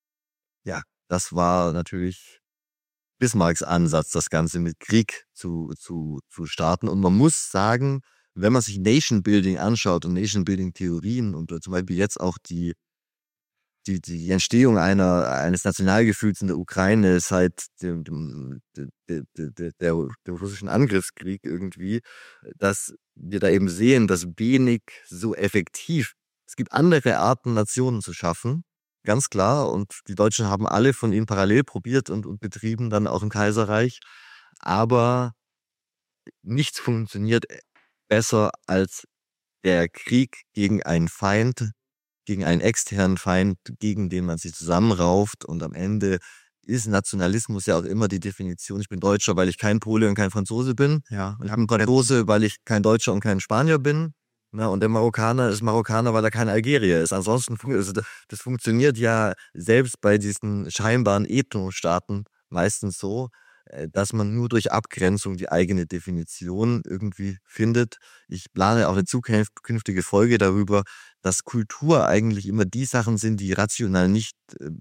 ja, das war natürlich Bismarcks Ansatz, das Ganze mit Krieg zu starten. Und man muss sagen, wenn man sich Nation Building anschaut und Nation Building Theorien und zum Beispiel jetzt auch die die Entstehung eines Nationalgefühls in der Ukraine seit der russischen Angriffskrieg irgendwie, dass wir da eben sehen, dass wenig so effektiv. Es gibt andere Arten, Nationen zu schaffen, ganz klar. Und die Deutschen haben alle von ihnen parallel probiert und betrieben, dann auch im Kaiserreich. Aber nichts funktioniert besser als der Krieg gegen einen Feind, gegen einen externen Feind, gegen den man sich zusammenrauft. Und am Ende ist Nationalismus ja auch immer die Definition, ich bin Deutscher, weil ich kein Pole und kein Franzose bin. Ja, Und ich bin Franzose, weil ich kein Deutscher und kein Spanier bin. Na, und der Marokkaner ist Marokkaner, weil er kein Algerier ist. Ansonsten, das funktioniert ja selbst bei diesen scheinbaren Ethnostaaten meistens so, dass man nur durch Abgrenzung die eigene Definition irgendwie findet. Ich plane auch eine zukünftige Folge darüber, dass Kultur eigentlich immer die Sachen sind, die rational nicht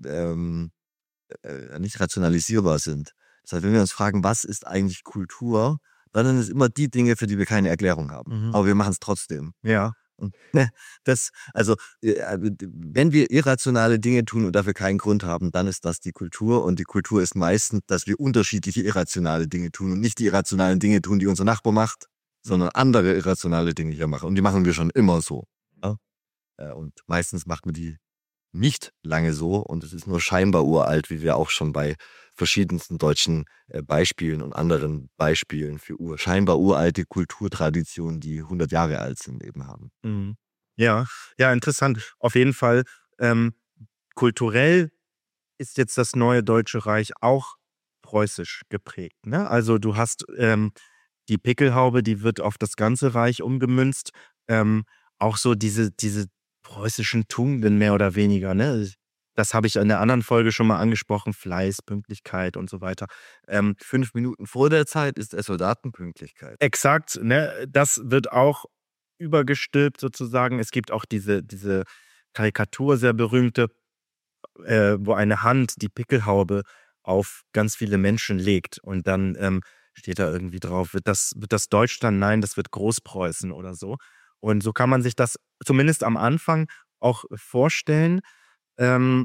rationalisierbar sind. Das heißt, wenn wir uns fragen, was ist eigentlich Kultur, dann sind es immer die Dinge, für die wir keine Erklärung haben. Mhm. Aber wir machen es trotzdem. Ja. Und wenn wir irrationale Dinge tun und dafür keinen Grund haben, dann ist das die Kultur. Und die Kultur ist meistens, dass wir unterschiedliche irrationale Dinge tun und nicht die irrationalen Dinge tun, die unser Nachbar macht, sondern andere irrationale Dinge hier machen. Und die machen wir schon immer so. Ja? Und meistens macht man die nicht lange so und es ist nur scheinbar uralt, wie wir auch schon bei verschiedensten deutschen Beispielen und anderen Beispielen für scheinbar uralte Kulturtraditionen, die 100 Jahre alt sind, eben haben. Mhm. Ja, interessant. Auf jeden Fall, kulturell ist jetzt das neue Deutsche Reich auch preußisch geprägt. Ne? Also du hast die Pickelhaube, die wird auf das ganze Reich umgemünzt. Auch so diese preußischen Tugenden mehr oder weniger. Ne? Das habe ich in der anderen Folge schon mal angesprochen. Fleiß, Pünktlichkeit und so weiter. 5 Minuten vor der Zeit ist es Soldatenpünktlichkeit. Exakt. Ne? Das wird auch übergestülpt sozusagen. Es gibt auch diese Karikatur, sehr berühmte, wo eine Hand die Pickelhaube auf ganz viele Menschen legt und dann steht da irgendwie drauf, wird das Deutschland? Nein, das wird Großpreußen oder so. Und so kann man sich das zumindest am Anfang auch vorstellen. Denn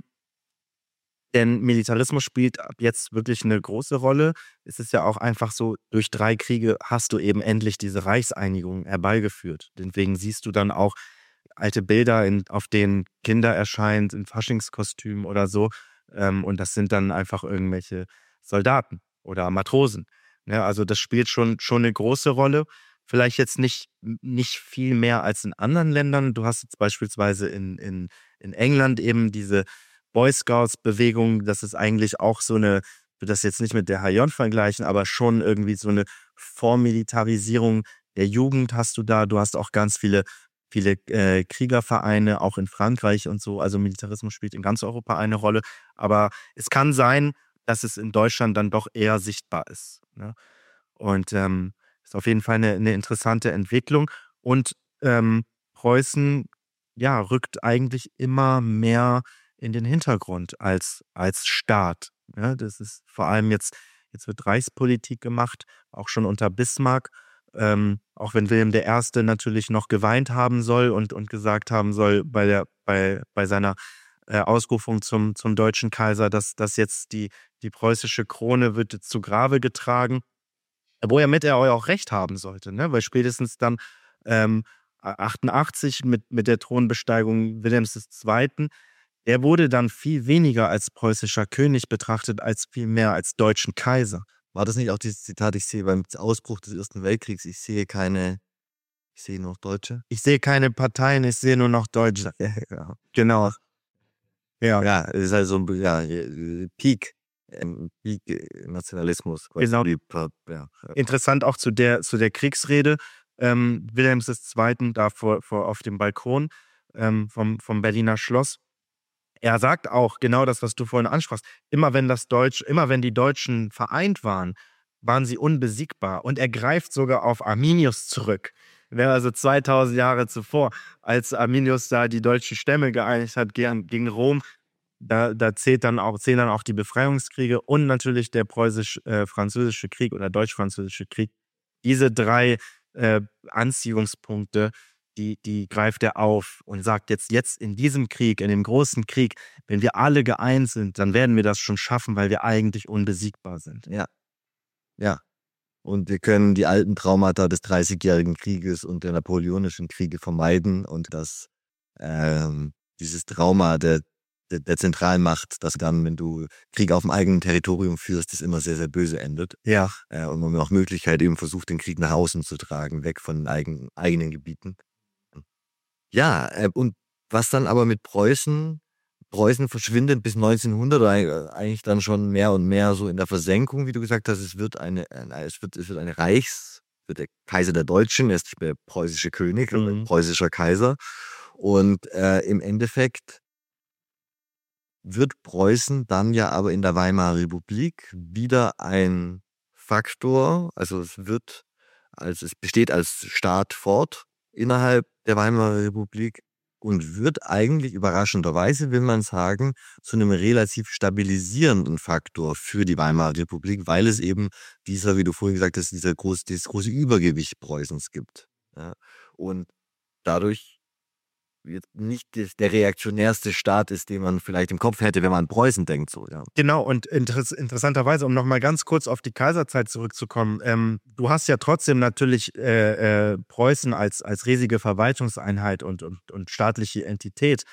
Militarismus spielt ab jetzt wirklich eine große Rolle. Es ist ja auch einfach so, durch 3 Kriege hast du eben endlich diese Reichseinigung herbeigeführt. Deswegen siehst du dann auch alte Bilder, auf denen Kinder erscheinen, in Faschingskostümen oder so. Und das sind dann einfach irgendwelche Soldaten oder Matrosen. Ja, also das spielt schon eine große Rolle. Vielleicht jetzt nicht viel mehr als in anderen Ländern. Du hast jetzt beispielsweise in England eben diese Boy Scouts-Bewegung. Das ist eigentlich auch so eine, ich will das jetzt nicht mit der HJ vergleichen, aber schon irgendwie so eine Vormilitarisierung der Jugend hast du da. Du hast auch ganz viele Kriegervereine, auch in Frankreich und so. Also Militarismus spielt in ganz Europa eine Rolle. Aber es kann sein, dass es in Deutschland dann doch eher sichtbar ist. Ne? Und ist auf jeden Fall eine interessante Entwicklung. Und Preußen rückt eigentlich immer mehr in den Hintergrund als Staat. Ja, das ist vor allem jetzt wird Reichspolitik gemacht, auch schon unter Bismarck. Auch wenn Wilhelm I. natürlich noch geweint haben soll und gesagt haben soll bei seiner Ausrufung zum deutschen Kaiser, dass jetzt die preußische Krone wird zu Grabe getragen. Wo er auch recht haben sollte, ne? Weil spätestens dann 88 mit der Thronbesteigung Wilhelms II., der wurde dann viel weniger als preußischer König betrachtet, als viel mehr als deutschen Kaiser. War das nicht auch dieses Zitat, ich sehe beim Ausbruch des Ersten Weltkriegs, ich sehe nur noch Deutsche? Ich sehe keine Parteien, ich sehe nur noch Deutsche. Ja. Genau. Ja, es ist also Peak Nationalismus. Genau. Ja. Interessant auch zu der Kriegsrede Wilhelms II. Da auf dem Balkon vom Berliner Schloss. Er sagt auch genau das, was du vorhin ansprachst. Immer wenn die Deutschen vereint waren sie unbesiegbar. Und er greift sogar auf Arminius zurück. Also 2000 Jahre zuvor, als Arminius da die deutschen Stämme geeinigt hat gegen Rom, da zählen dann auch die Befreiungskriege und natürlich der preußisch-französische Krieg oder deutsch-französische Krieg. Diese 3 Anziehungspunkte die greift er auf und sagt jetzt in diesem Krieg, in dem großen Krieg, wenn wir alle geeint sind, dann werden wir das schon schaffen, weil wir eigentlich unbesiegbar sind. Ja, ja. Und wir können die alten Traumata des 30-jährigen Krieges und der napoleonischen Kriege vermeiden und dieses Trauma der Zentralmacht, das dann, wenn du Krieg auf dem eigenen Territorium führst, das immer sehr, sehr böse endet. Ja. Und man nach Möglichkeit eben versucht, den Krieg nach außen zu tragen, weg von eigenen Gebieten. Ja, und was dann aber mit Preußen verschwindet bis 1900 eigentlich dann schon mehr und mehr so in der Versenkung, wie du gesagt hast. Es wird der Kaiser der Deutschen, er ist nicht mehr preußische König, sondern preußischer Kaiser. Und im Endeffekt wird Preußen dann ja aber in der Weimarer Republik wieder ein Faktor, also es besteht als Staat fort innerhalb der Weimarer Republik und wird eigentlich überraschenderweise, will man sagen, zu einem relativ stabilisierenden Faktor für die Weimarer Republik, weil es eben wie du vorhin gesagt hast, dieses große Übergewicht Preußens gibt. Ja? Und dadurch jetzt nicht der reaktionärste Staat ist, den man vielleicht im Kopf hätte, wenn man an Preußen denkt. So, ja. Genau, und interessanterweise, um nochmal ganz kurz auf die Kaiserzeit zurückzukommen, du hast ja trotzdem natürlich Preußen als riesige Verwaltungseinheit und staatliche Entität.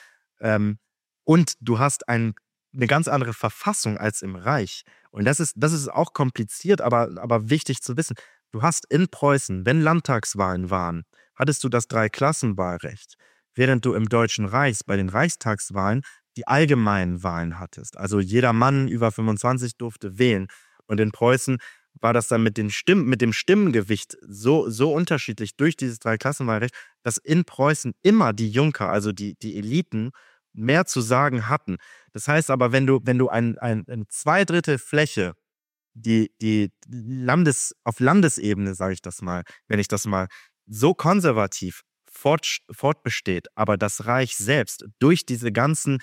Und du hast eine ganz andere Verfassung als im Reich. Und das ist auch kompliziert, aber wichtig zu wissen. Du hast in Preußen, wenn Landtagswahlen waren, hattest du das Dreiklassenwahlrecht. Während du im Deutschen Reich bei den Reichstagswahlen die allgemeinen Wahlen hattest. Also jeder Mann über 25 durfte wählen. Und in Preußen war das dann mit dem Stimmengewicht so unterschiedlich durch dieses Dreiklassenwahlrecht, dass in Preußen immer die Junker, also die Eliten, mehr zu sagen hatten. Das heißt aber, wenn du eine 2/3 Fläche, die auf Landesebene, sage ich das mal, wenn ich das mal so konservativ fortbesteht, aber das Reich selbst durch diese ganzen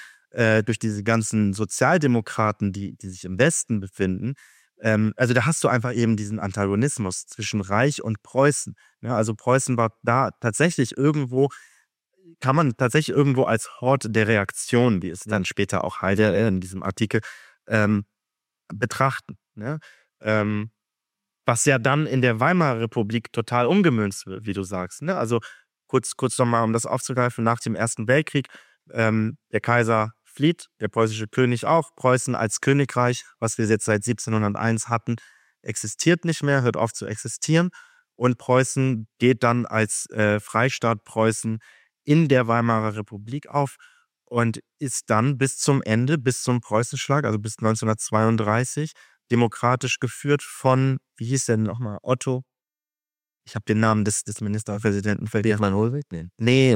Sozialdemokraten, die sich im Westen befinden, also da hast du einfach eben diesen Antagonismus zwischen Reich und Preußen. Ja, also Preußen war da tatsächlich kann man tatsächlich irgendwo als Hort der Reaktion, wie es dann später auch Heidegger in diesem Artikel betrachten. Ne? Was ja dann in der Weimarer Republik total umgemünzt wird, wie du sagst. Ne? Also kurz nochmal, um das aufzugreifen, nach dem Ersten Weltkrieg, der Kaiser flieht, der preußische König auch, Preußen als Königreich, was wir jetzt seit 1701 hatten, existiert nicht mehr, hört auf zu existieren und Preußen geht dann als Freistaat Preußen in der Weimarer Republik auf und ist dann bis zum Preußenschlag, also bis 1932, demokratisch geführt von, wie hieß der nochmal, Otto? Ich habe den Namen des Ministerpräsidenten vergessen. Bethmann Hollweg? Nee.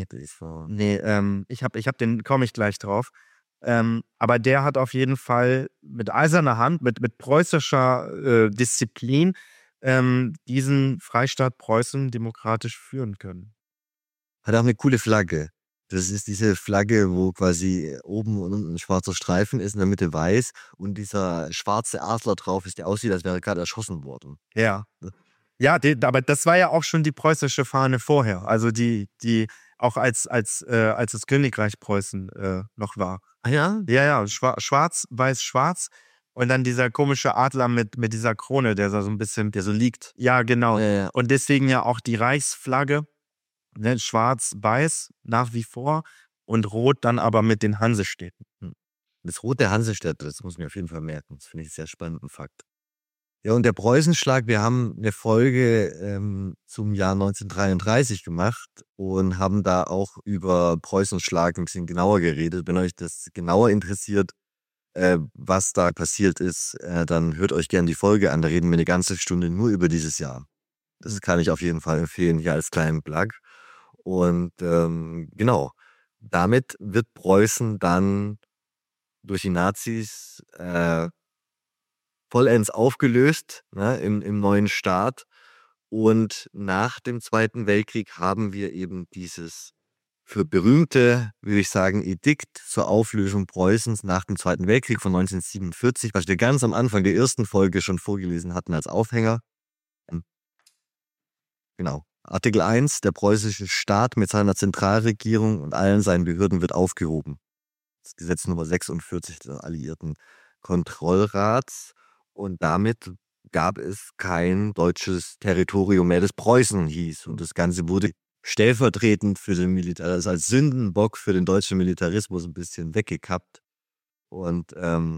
Komme ich gleich drauf. Aber der hat auf jeden Fall mit eiserner Hand, mit preußischer Disziplin diesen Freistaat Preußen demokratisch führen können. Hat auch eine coole Flagge. Das ist diese Flagge, wo quasi oben und unten ein schwarzer Streifen ist, in der Mitte weiß und dieser schwarze Adler drauf ist, der aussieht, als wäre er gerade erschossen worden. Ja. Ja, aber das war ja auch schon die preußische Fahne vorher, also die auch als das Königreich Preußen noch war. Ah ja? Ja, schwarz, weiß, schwarz und dann dieser komische Adler mit dieser Krone, der so ein bisschen, der so liegt. Ja, genau. Ja. Und deswegen ja auch die Reichsflagge, ne, schwarz, weiß nach wie vor und rot dann aber mit den Hansestädten. Das Rot der Hansestädte, das muss ich mir auf jeden Fall merken. Das finde ich einen sehr spannenden Fakt. Ja, und der Preußenschlag, wir haben eine Folge zum Jahr 1933 gemacht und haben da auch über Preußenschlag ein bisschen genauer geredet. Wenn euch das genauer interessiert, was da passiert ist, dann hört euch gerne die Folge an. Da reden wir eine ganze Stunde nur über dieses Jahr. Das kann ich auf jeden Fall empfehlen, hier als kleinen Plug. Und genau, damit wird Preußen dann durch die Nazis vollends aufgelöst, ne, im neuen Staat. Und nach dem Zweiten Weltkrieg haben wir eben dieses für berühmte, würde ich sagen, Edikt zur Auflösung Preußens nach dem Zweiten Weltkrieg von 1947, was wir ganz am Anfang der ersten Folge schon vorgelesen hatten als Aufhänger. Genau. Artikel 1, der preußische Staat mit seiner Zentralregierung und allen seinen Behörden wird aufgehoben. Das Gesetz Nummer 46 des Alliierten Kontrollrats. Und damit gab es kein deutsches Territorium mehr, das Preußen hieß. Und das Ganze wurde stellvertretend für den Militarismus, als Sündenbock für den deutschen Militarismus ein bisschen weggekappt. Und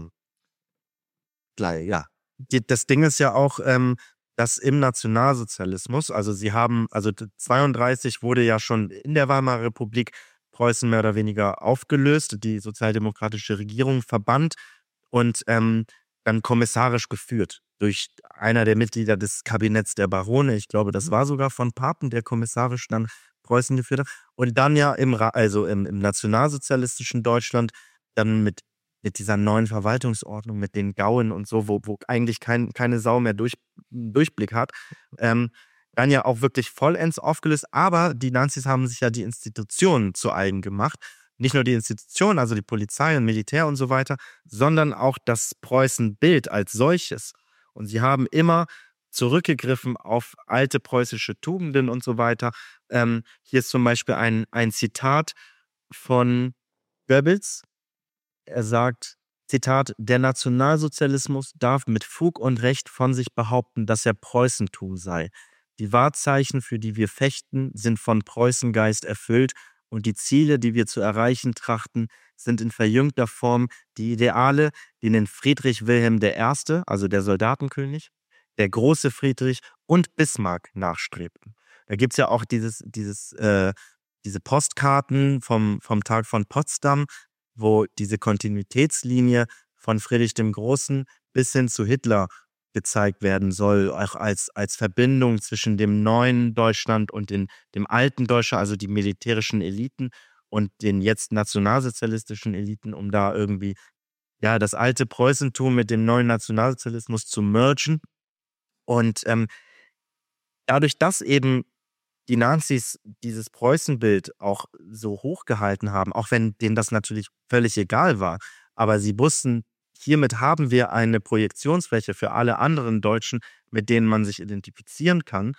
ja. Das Ding ist ja auch, dass im Nationalsozialismus, also 32 wurde ja schon in der Weimarer Republik Preußen mehr oder weniger aufgelöst, die sozialdemokratische Regierung verbannt und dann kommissarisch geführt durch einer der Mitglieder des Kabinetts der Barone. Ich glaube, das war sogar von Papen, der kommissarisch dann Preußen geführt hat. Und dann ja im nationalsozialistischen Deutschland dann mit dieser neuen Verwaltungsordnung, mit den Gauen und so, wo eigentlich keine Sau mehr Durchblick hat, dann ja auch wirklich vollends aufgelöst. Aber die Nazis haben sich ja die Institutionen zu eigen gemacht. Nicht nur die Institutionen, also die Polizei und Militär und so weiter, sondern auch das Preußenbild als solches. Und sie haben immer zurückgegriffen auf alte preußische Tugenden und so weiter. Hier ist zum Beispiel ein Zitat von Goebbels. Er sagt, Zitat, der Nationalsozialismus darf mit Fug und Recht von sich behaupten, dass er Preußentum sei. Die Wahrzeichen, für die wir fechten, sind von Preußengeist erfüllt und die Ziele, die wir zu erreichen trachten, sind in verjüngter Form die Ideale, denen Friedrich Wilhelm I., also der Soldatenkönig, der große Friedrich und Bismarck nachstrebten. Da gibt es ja auch diese Postkarten vom Tag von Potsdam, wo diese Kontinuitätslinie von Friedrich dem Großen bis hin zu Hitler gezeigt werden soll, auch als Verbindung zwischen dem neuen Deutschland und dem alten Deutschland, also die militärischen Eliten und den jetzt nationalsozialistischen Eliten, um da irgendwie ja das alte Preußentum mit dem neuen Nationalsozialismus zu mergen. Und dadurch, dass eben die Nazis dieses Preußenbild auch so hochgehalten haben, auch wenn denen das natürlich völlig egal war, aber sie wussten, hiermit haben wir eine Projektionsfläche für alle anderen Deutschen, mit denen man sich identifizieren kann,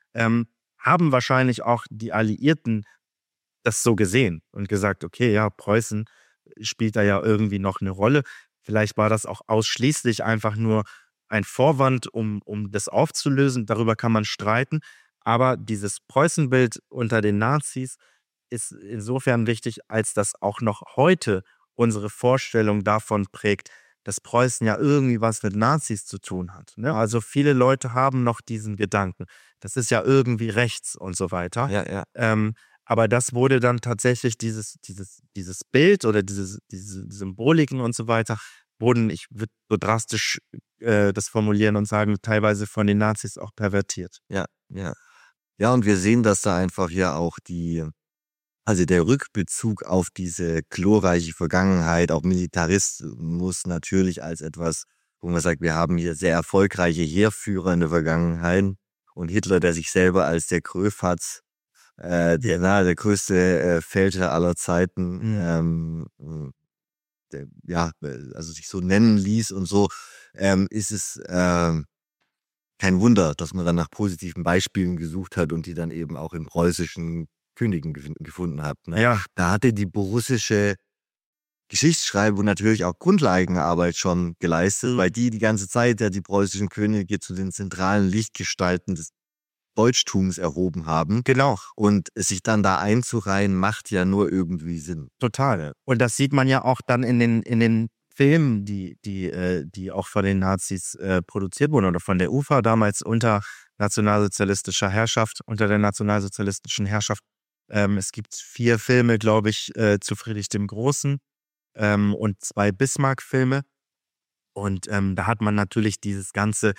haben wahrscheinlich auch die Alliierten das so gesehen und gesagt, okay, ja, Preußen spielt da ja irgendwie noch eine Rolle. Vielleicht war das auch ausschließlich einfach nur ein Vorwand, um das aufzulösen. Darüber kann man streiten. Aber dieses Preußenbild unter den Nazis ist insofern wichtig, als das auch noch heute unsere Vorstellung davon prägt, dass Preußen ja irgendwie was mit Nazis zu tun hat. Ne? Also viele Leute haben noch diesen Gedanken, das ist ja irgendwie rechts und so weiter. Ja, ja. Aber das wurde dann tatsächlich dieses Bild oder diese Symboliken und so weiter, wurden, ich würde so drastisch das formulieren und sagen, teilweise von den Nazis auch pervertiert. Ja, ja. Ja, und wir sehen, dass da einfach ja auch also der Rückbezug auf diese glorreiche Vergangenheit, auch Militarismus natürlich als etwas, wo man sagt, wir haben hier sehr erfolgreiche Heerführer in der Vergangenheit und Hitler, der sich selber als der Gröfatz, der größte Feldherr aller Zeiten, also sich so nennen ließ und so, ist es kein Wunder, dass man dann nach positiven Beispielen gesucht hat und die dann eben auch in preußischen Königen gefunden hat. Ne? Ja. Da hatte die borussische Geschichtsschreibung natürlich auch Grundlagenarbeit schon geleistet, weil die ganze Zeit ja die preußischen Könige zu den zentralen Lichtgestalten des Deutschtums erhoben haben. Genau. Und sich dann da einzureihen, macht ja nur irgendwie Sinn. Total. Und das sieht man ja auch dann in den Filmen, die auch von den Nazis produziert wurden oder von der UFA damals unter nationalsozialistischer Herrschaft, unter der nationalsozialistischen Herrschaft. Es gibt 4 Filme, glaube ich, zu Friedrich dem Großen und 2 Bismarck-Filme. Und da hat man natürlich dieses ganze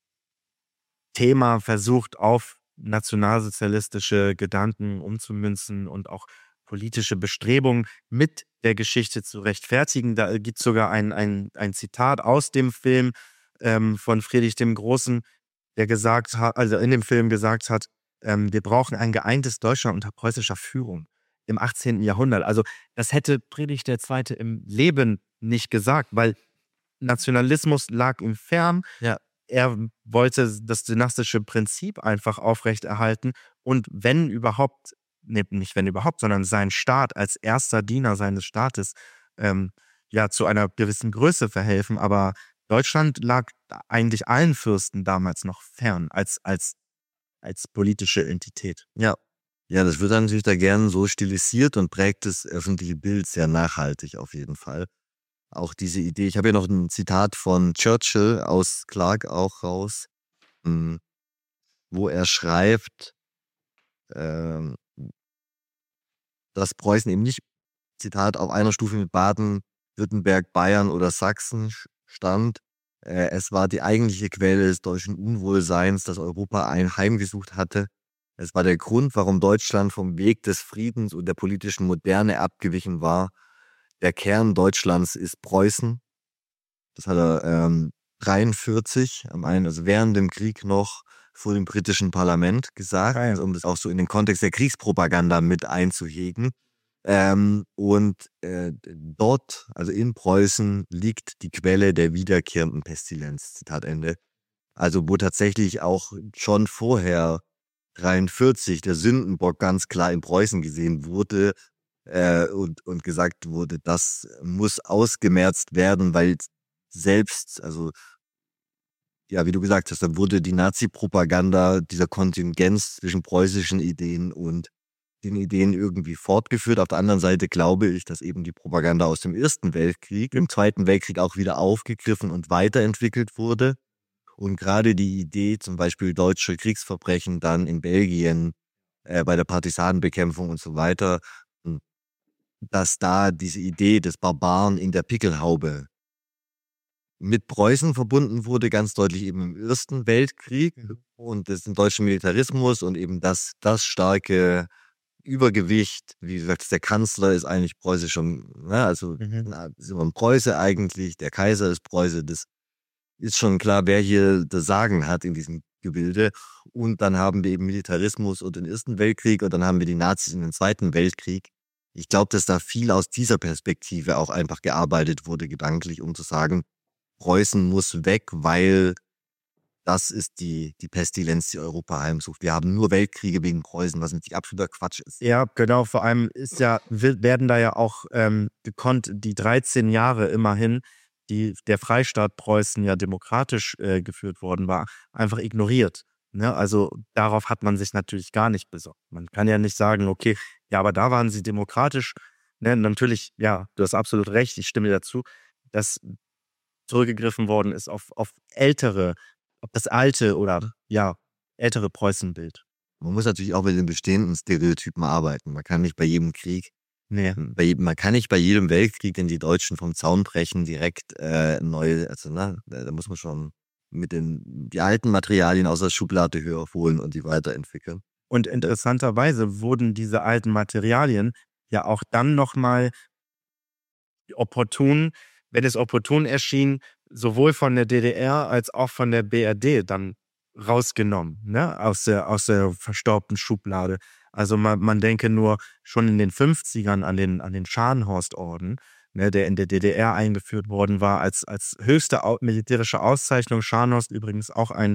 Thema versucht, auf nationalsozialistische Gedanken umzumünzen und auch politische Bestrebungen mit der Geschichte zu rechtfertigen. Da gibt es sogar ein Zitat aus dem Film von Friedrich dem Großen, der gesagt hat, also in dem Film gesagt hat, wir brauchen ein geeintes Deutschland unter preußischer Führung im 18. Jahrhundert. Also das hätte Friedrich II. Im Leben nicht gesagt, weil Nationalismus lag ihm fern. Ja. er wollte das dynastische Prinzip einfach aufrechterhalten und wenn überhaupt, nee, nicht wenn überhaupt, sondern sein Staat als erster Diener seines Staates ähm, ja zu einer gewissen Größe verhelfen. Aber Deutschland lag eigentlich allen Fürsten damals noch fern als politische Entität. Ja. Ja, das wird dann natürlich da gern so stilisiert und prägt das öffentliche Bild sehr nachhaltig auf jeden Fall. Auch diese Idee, ich habe hier noch ein Zitat von Churchill aus Clark auch raus, wo er schreibt, ähm, dass Preußen eben nicht, Zitat, auf einer Stufe mit Baden, Württemberg, Bayern oder Sachsen stand. Es war die eigentliche Quelle des deutschen Unwohlseins, das Europa ein heimgesucht hatte. Es war der Grund, warum Deutschland vom Weg des Friedens und der politischen Moderne abgewichen war. Der Kern Deutschlands ist Preußen. Das hat er 43, also während dem Krieg noch vor dem britischen Parlament gesagt, um das auch so in den Kontext der Kriegspropaganda mit einzuhegen. Dort, also in Preußen, liegt die Quelle der wiederkehrenden Pestilenz. Zitat Ende. Also wo tatsächlich auch schon vorher 43 der Sündenbock ganz klar in Preußen gesehen wurde und gesagt wurde, das muss ausgemerzt werden, weil selbst, also ja, wie du gesagt hast, da wurde die Nazi-Propaganda dieser Kontingenz zwischen preußischen Ideen und den Ideen irgendwie fortgeführt. Auf der anderen Seite glaube ich, dass eben die Propaganda aus dem Ersten Weltkrieg im Zweiten Weltkrieg auch wieder aufgegriffen und weiterentwickelt wurde. Und gerade die Idee, zum Beispiel deutsche Kriegsverbrechen dann in Belgien bei der Partisanenbekämpfung und so weiter, dass da diese Idee des Barbaren in der Pickelhaube mit Preußen verbunden wurde, ganz deutlich eben im Ersten Weltkrieg und den deutschen Militarismus und eben das starke Übergewicht, wie gesagt, der Kanzler ist eigentlich preußischer, ne, also ist immer ein Preuße eigentlich, der Kaiser ist Preuße, das ist schon klar, wer hier das Sagen hat in diesem Gebilde. Und dann haben wir eben Militarismus und den Ersten Weltkrieg und dann haben wir die Nazis in den Zweiten Weltkrieg. Ich glaube, dass da viel aus dieser Perspektive auch einfach gearbeitet wurde, gedanklich, um zu sagen, Preußen muss weg, weil das ist die Pestilenz, die Europa heimsucht. Wir haben nur Weltkriege wegen Preußen, was natürlich absoluter Quatsch ist. Ja, genau. Vor allem werden da ja auch gekonnt die 13 Jahre immerhin, die der Freistaat Preußen ja demokratisch geführt worden war, einfach ignoriert. Ne? Also darauf hat man sich natürlich gar nicht besorgt. Man kann ja nicht sagen, okay, ja, aber da waren sie demokratisch. Ne? Natürlich, ja, du hast absolut recht, ich stimme dir dazu, dass zurückgegriffen worden ist auf ältere, auf das alte oder ja, ältere Preußenbild. Man muss natürlich auch mit den bestehenden Stereotypen arbeiten. Man kann nicht bei jedem Krieg, man kann nicht bei jedem Weltkrieg, den die Deutschen vom Zaun brechen, direkt neue, also da muss man schon mit die alten Materialien aus der Schublade höher holen und die weiterentwickeln. Und interessanterweise wurden diese alten Materialien ja auch dann nochmal opportun, wenn es opportun erschien, sowohl von der DDR als auch von der BRD dann rausgenommen, ne? Aus der verstaubten Schublade. Also man denke nur schon in den 50ern an den Scharnhorst-Orden, ne, der in der DDR eingeführt worden war als höchste militärische Auszeichnung. Scharnhorst übrigens auch ein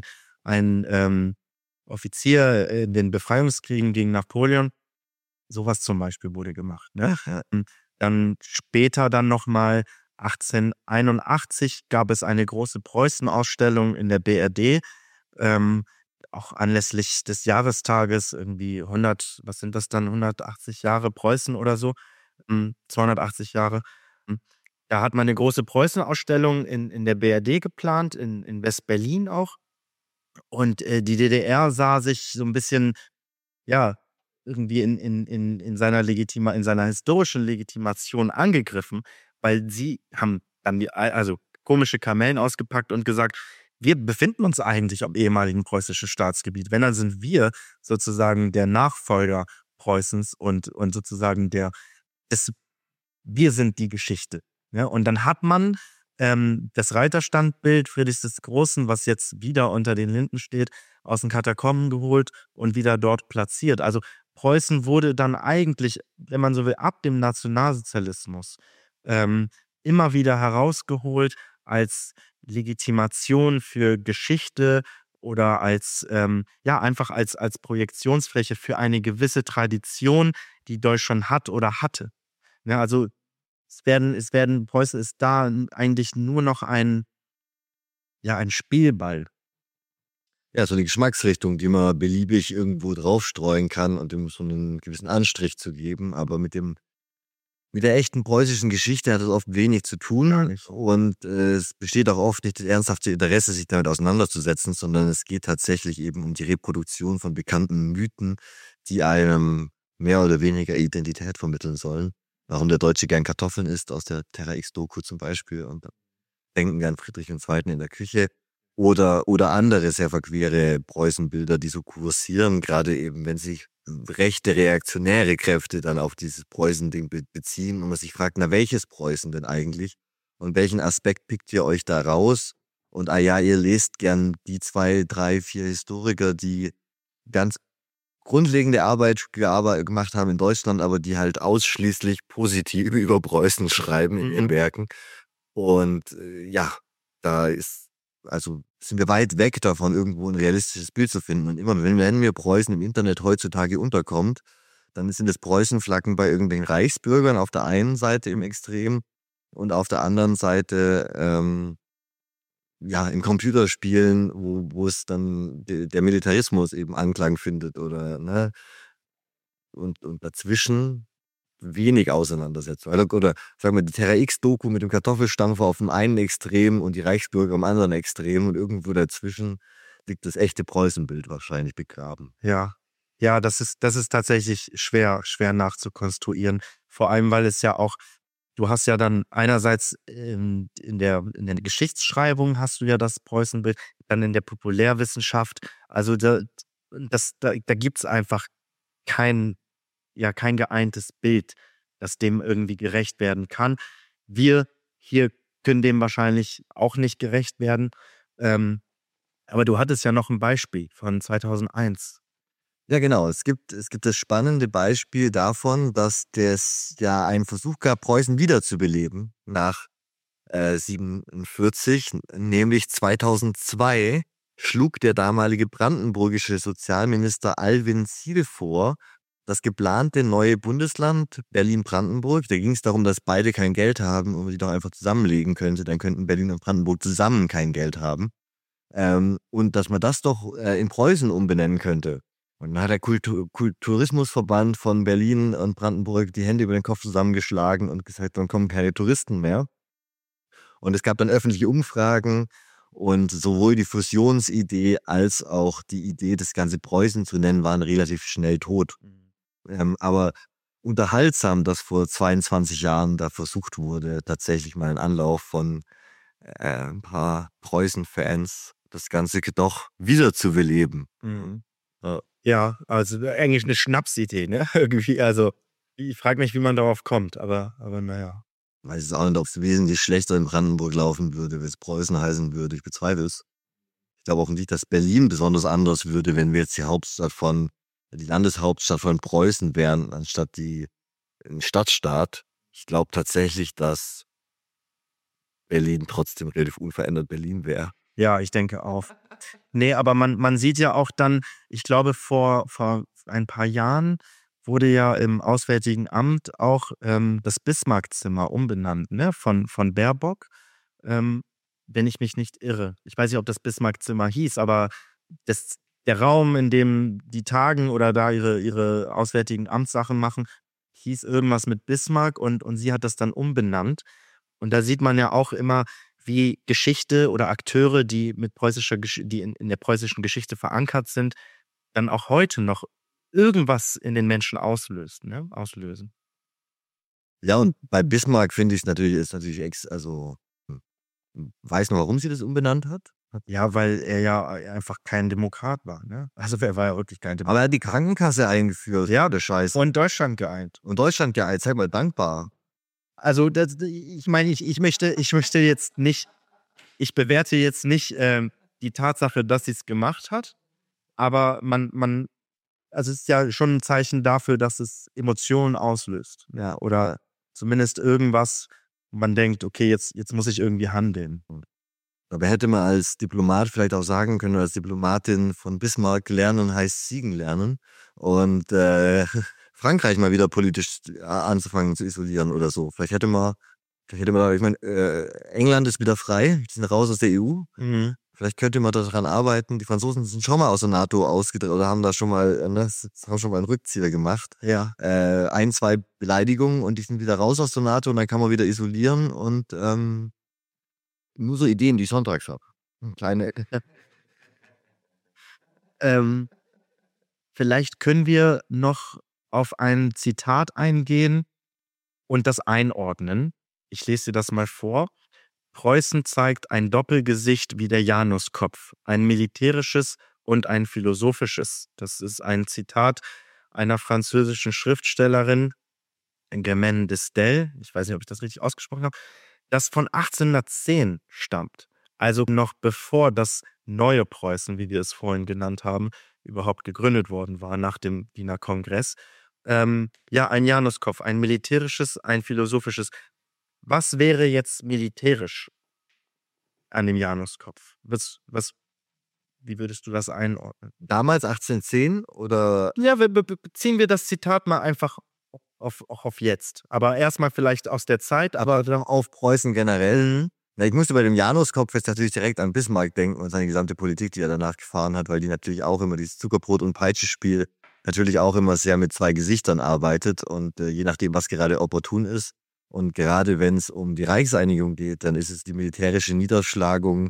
Offizier in den Befreiungskriegen gegen Napoleon. Sowas zum Beispiel wurde gemacht. Ne? Dann später dann nochmal 1881 gab es eine große Preußen-Ausstellung in der BRD, auch anlässlich des Jahrestages, irgendwie 180 Jahre Preußen oder so, 280 Jahre. Da hat man eine große Preußen-Ausstellung in der BRD geplant, in West-Berlin auch. Und die DDR sah sich so ein bisschen, ja, irgendwie in seiner in seiner historischen Legitimation angegriffen, weil sie haben dann also komische Kamellen ausgepackt und gesagt, wir befinden uns eigentlich am ehemaligen preußischen Staatsgebiet. Wenn, dann sind wir sozusagen der Nachfolger Preußens und sozusagen wir sind die Geschichte. Ja? Und dann hat man das Reiterstandbild Friedrichs des Großen, was jetzt wieder unter den Linden steht, aus den Katakomben geholt und wieder dort platziert. Also Preußen wurde dann eigentlich, wenn man so will, ab dem Nationalsozialismus immer wieder herausgeholt als Legitimation für Geschichte oder als, einfach als Projektionsfläche für eine gewisse Tradition, die Deutschland hat oder hatte. Ne, also Preußen ist da eigentlich nur noch ein Spielball. Ja, so eine Geschmacksrichtung, die man beliebig irgendwo draufstreuen kann und dem so einen gewissen Anstrich zu geben. Aber mit der echten preußischen Geschichte hat es oft wenig zu Gar tun nicht. und es besteht auch oft nicht das ernsthafte Interesse, sich damit auseinanderzusetzen, sondern es geht tatsächlich eben um die Reproduktion von bekannten Mythen, die einem mehr oder weniger Identität vermitteln sollen. Warum der Deutsche gern Kartoffeln isst, aus der Terra X-Doku zum Beispiel. Und denken wir an Friedrich II. In der Küche oder andere sehr verquere Preußenbilder, die so kursieren, gerade eben, wenn sich rechte reaktionäre Kräfte dann auf dieses Preußen-Ding beziehen und man sich fragt, na welches Preußen denn eigentlich? Und welchen Aspekt pickt ihr euch da raus? Und ja, ihr lest gern die 2, 3, 4 Historiker, die ganz grundlegende Arbeit gemacht haben in Deutschland, aber die halt ausschließlich positiv über Preußen schreiben in ihren Werken. Und ja, da sind wir weit weg davon, irgendwo ein realistisches Bild zu finden. Und immer, wenn mir Preußen im Internet heutzutage unterkommt, dann sind es Preußenflaggen bei irgendwelchen Reichsbürgern auf der einen Seite im Extrem und auf der anderen Seite in Computerspielen, wo es dann der Militarismus eben Anklang findet oder ne, und dazwischen wenig Auseinandersetzung. Oder sagen wir, die Terra X-Doku mit dem Kartoffelstampfer auf dem einen Extrem und die Reichsbürger am anderen Extrem und irgendwo dazwischen liegt das echte Preußenbild wahrscheinlich begraben. Ja. Ja, das ist tatsächlich schwer nachzukonstruieren. Vor allem, weil es ja auch du hast ja dann einerseits, in der Geschichtsschreibung hast du ja das Preußenbild, dann in der Populärwissenschaft. Also, da gibt's einfach kein kein geeintes Bild, das dem irgendwie gerecht werden kann. Wir hier können dem wahrscheinlich auch nicht gerecht werden. Ähm, aber du hattest ja noch ein Beispiel von 2001. Ja, genau. Es gibt das spannende Beispiel davon, dass das ja einen Versuch gab, Preußen wiederzubeleben nach 47, nämlich 2002 schlug der damalige brandenburgische Sozialminister Alwin Ziel vor, das geplante neue Bundesland Berlin-Brandenburg, da ging es darum, dass beide kein Geld haben und man die doch einfach zusammenlegen könnte, dann könnten Berlin und Brandenburg zusammen kein Geld haben. Und dass man das doch in Preußen umbenennen könnte. Und dann hat der Kulturismusverband von Berlin und Brandenburg die Hände über den Kopf zusammengeschlagen und gesagt, dann kommen keine Touristen mehr. Und es gab dann öffentliche Umfragen und sowohl die Fusionsidee als auch die Idee, das ganze Preußen zu nennen, waren relativ schnell tot. Aber unterhaltsam, dass vor 22 Jahren da versucht wurde, tatsächlich mal einen Anlauf von ein paar Preußen-Fans, das Ganze doch wieder zu beleben. Ja. Ja, also eigentlich eine Schnapsidee, ne? Irgendwie, also ich frage mich, wie man darauf kommt, aber na ja. Weiß es auch nicht, ob es wesentlich schlechter in Brandenburg laufen würde, wenn es Preußen heißen würde. Ich bezweifle es. Ich glaube auch nicht, dass Berlin besonders anders würde, wenn wir jetzt die Landeshauptstadt von Preußen wären, anstatt ein Stadtstaat. Ich glaube tatsächlich, dass Berlin trotzdem relativ unverändert Berlin wäre. Ja, ich denke auch. Ne, aber man sieht ja auch dann, ich glaube, vor ein paar Jahren wurde ja im Auswärtigen Amt auch, das Bismarckzimmer umbenannt, ne, von Baerbock, ähm, wenn ich mich nicht irre. Ich weiß nicht, ob das Bismarckzimmer hieß, aber der Raum, in dem die tagen oder da ihre auswärtigen Amtssachen machen, hieß irgendwas mit Bismarck und sie hat das dann umbenannt. Und da sieht man ja auch immer, wie Geschichte oder Akteure, die die in der preußischen Geschichte verankert sind, dann auch heute noch irgendwas in den Menschen auslösen. Ja, und bei Bismarck finde ich es natürlich weiß noch, warum sie das umbenannt hat? Ja, weil er ja einfach kein Demokrat war, ne? Also, er war ja wirklich kein Aber er Demokrat. hat die Krankenkasse eingeführt. Ja, der Scheiß. und Deutschland geeint. Und Deutschland ja, sei mal dankbar. Also, ich meine, ich möchte jetzt nicht ich bewerte jetzt nicht, die Tatsache, dass sie es gemacht hat, aber also, es ist ja schon ein Zeichen dafür, dass es Emotionen auslöst, ja, oder zumindest irgendwas, wo man denkt: „Okay, jetzt muss ich irgendwie handeln.“ Aber hätte man als Diplomat vielleicht auch sagen können, oder als Diplomatin von Bismarck, lernen heißt siegen lernen. Und Frankreich mal wieder politisch anzufangen zu isolieren oder so. Ich meine, England ist wieder frei, die sind raus aus der EU. Mhm. Vielleicht könnte man daran arbeiten. Die Franzosen sind schon mal aus der NATO ausgetreten oder haben da schon mal, haben schon mal einen Rückzieher gemacht. Ja. 2 Beleidigungen und die sind wieder raus aus der NATO und dann kann man wieder isolieren und nur so Ideen, die ich sonntags habe. Kleine. Ähm, Vielleicht können wir noch auf ein Zitat eingehen und das einordnen. Ich lese dir das mal vor. Preußen zeigt ein Doppelgesicht wie der Januskopf, ein militärisches und ein philosophisches. Das ist ein Zitat einer französischen Schriftstellerin, Germaine de Staël, ich weiß nicht, ob ich das richtig ausgesprochen habe, das von 1810 stammt. Also noch bevor das neue Preußen, wie wir es vorhin genannt haben, überhaupt gegründet worden war nach dem Wiener Kongress. Ja, ein Januskopf, ein militärisches, ein philosophisches. Was wäre jetzt militärisch an dem Januskopf? Wie würdest du das einordnen? Damals 1810 oder Ja, beziehen wir das Zitat mal einfach auch auf jetzt. Aber erstmal vielleicht aus der Zeit, aber dann auf Preußen generell? Na, ich musste bei dem Januskopf jetzt natürlich direkt an Bismarck denken und seine gesamte Politik, die er danach gefahren hat, weil die natürlich auch immer dieses Zuckerbrot- und Peitschespiel natürlich auch immer sehr mit 2 Gesichtern arbeitet und je nachdem, was gerade opportun ist. Und gerade wenn es um die Reichseinigung geht, dann ist es die militärische Niederschlagung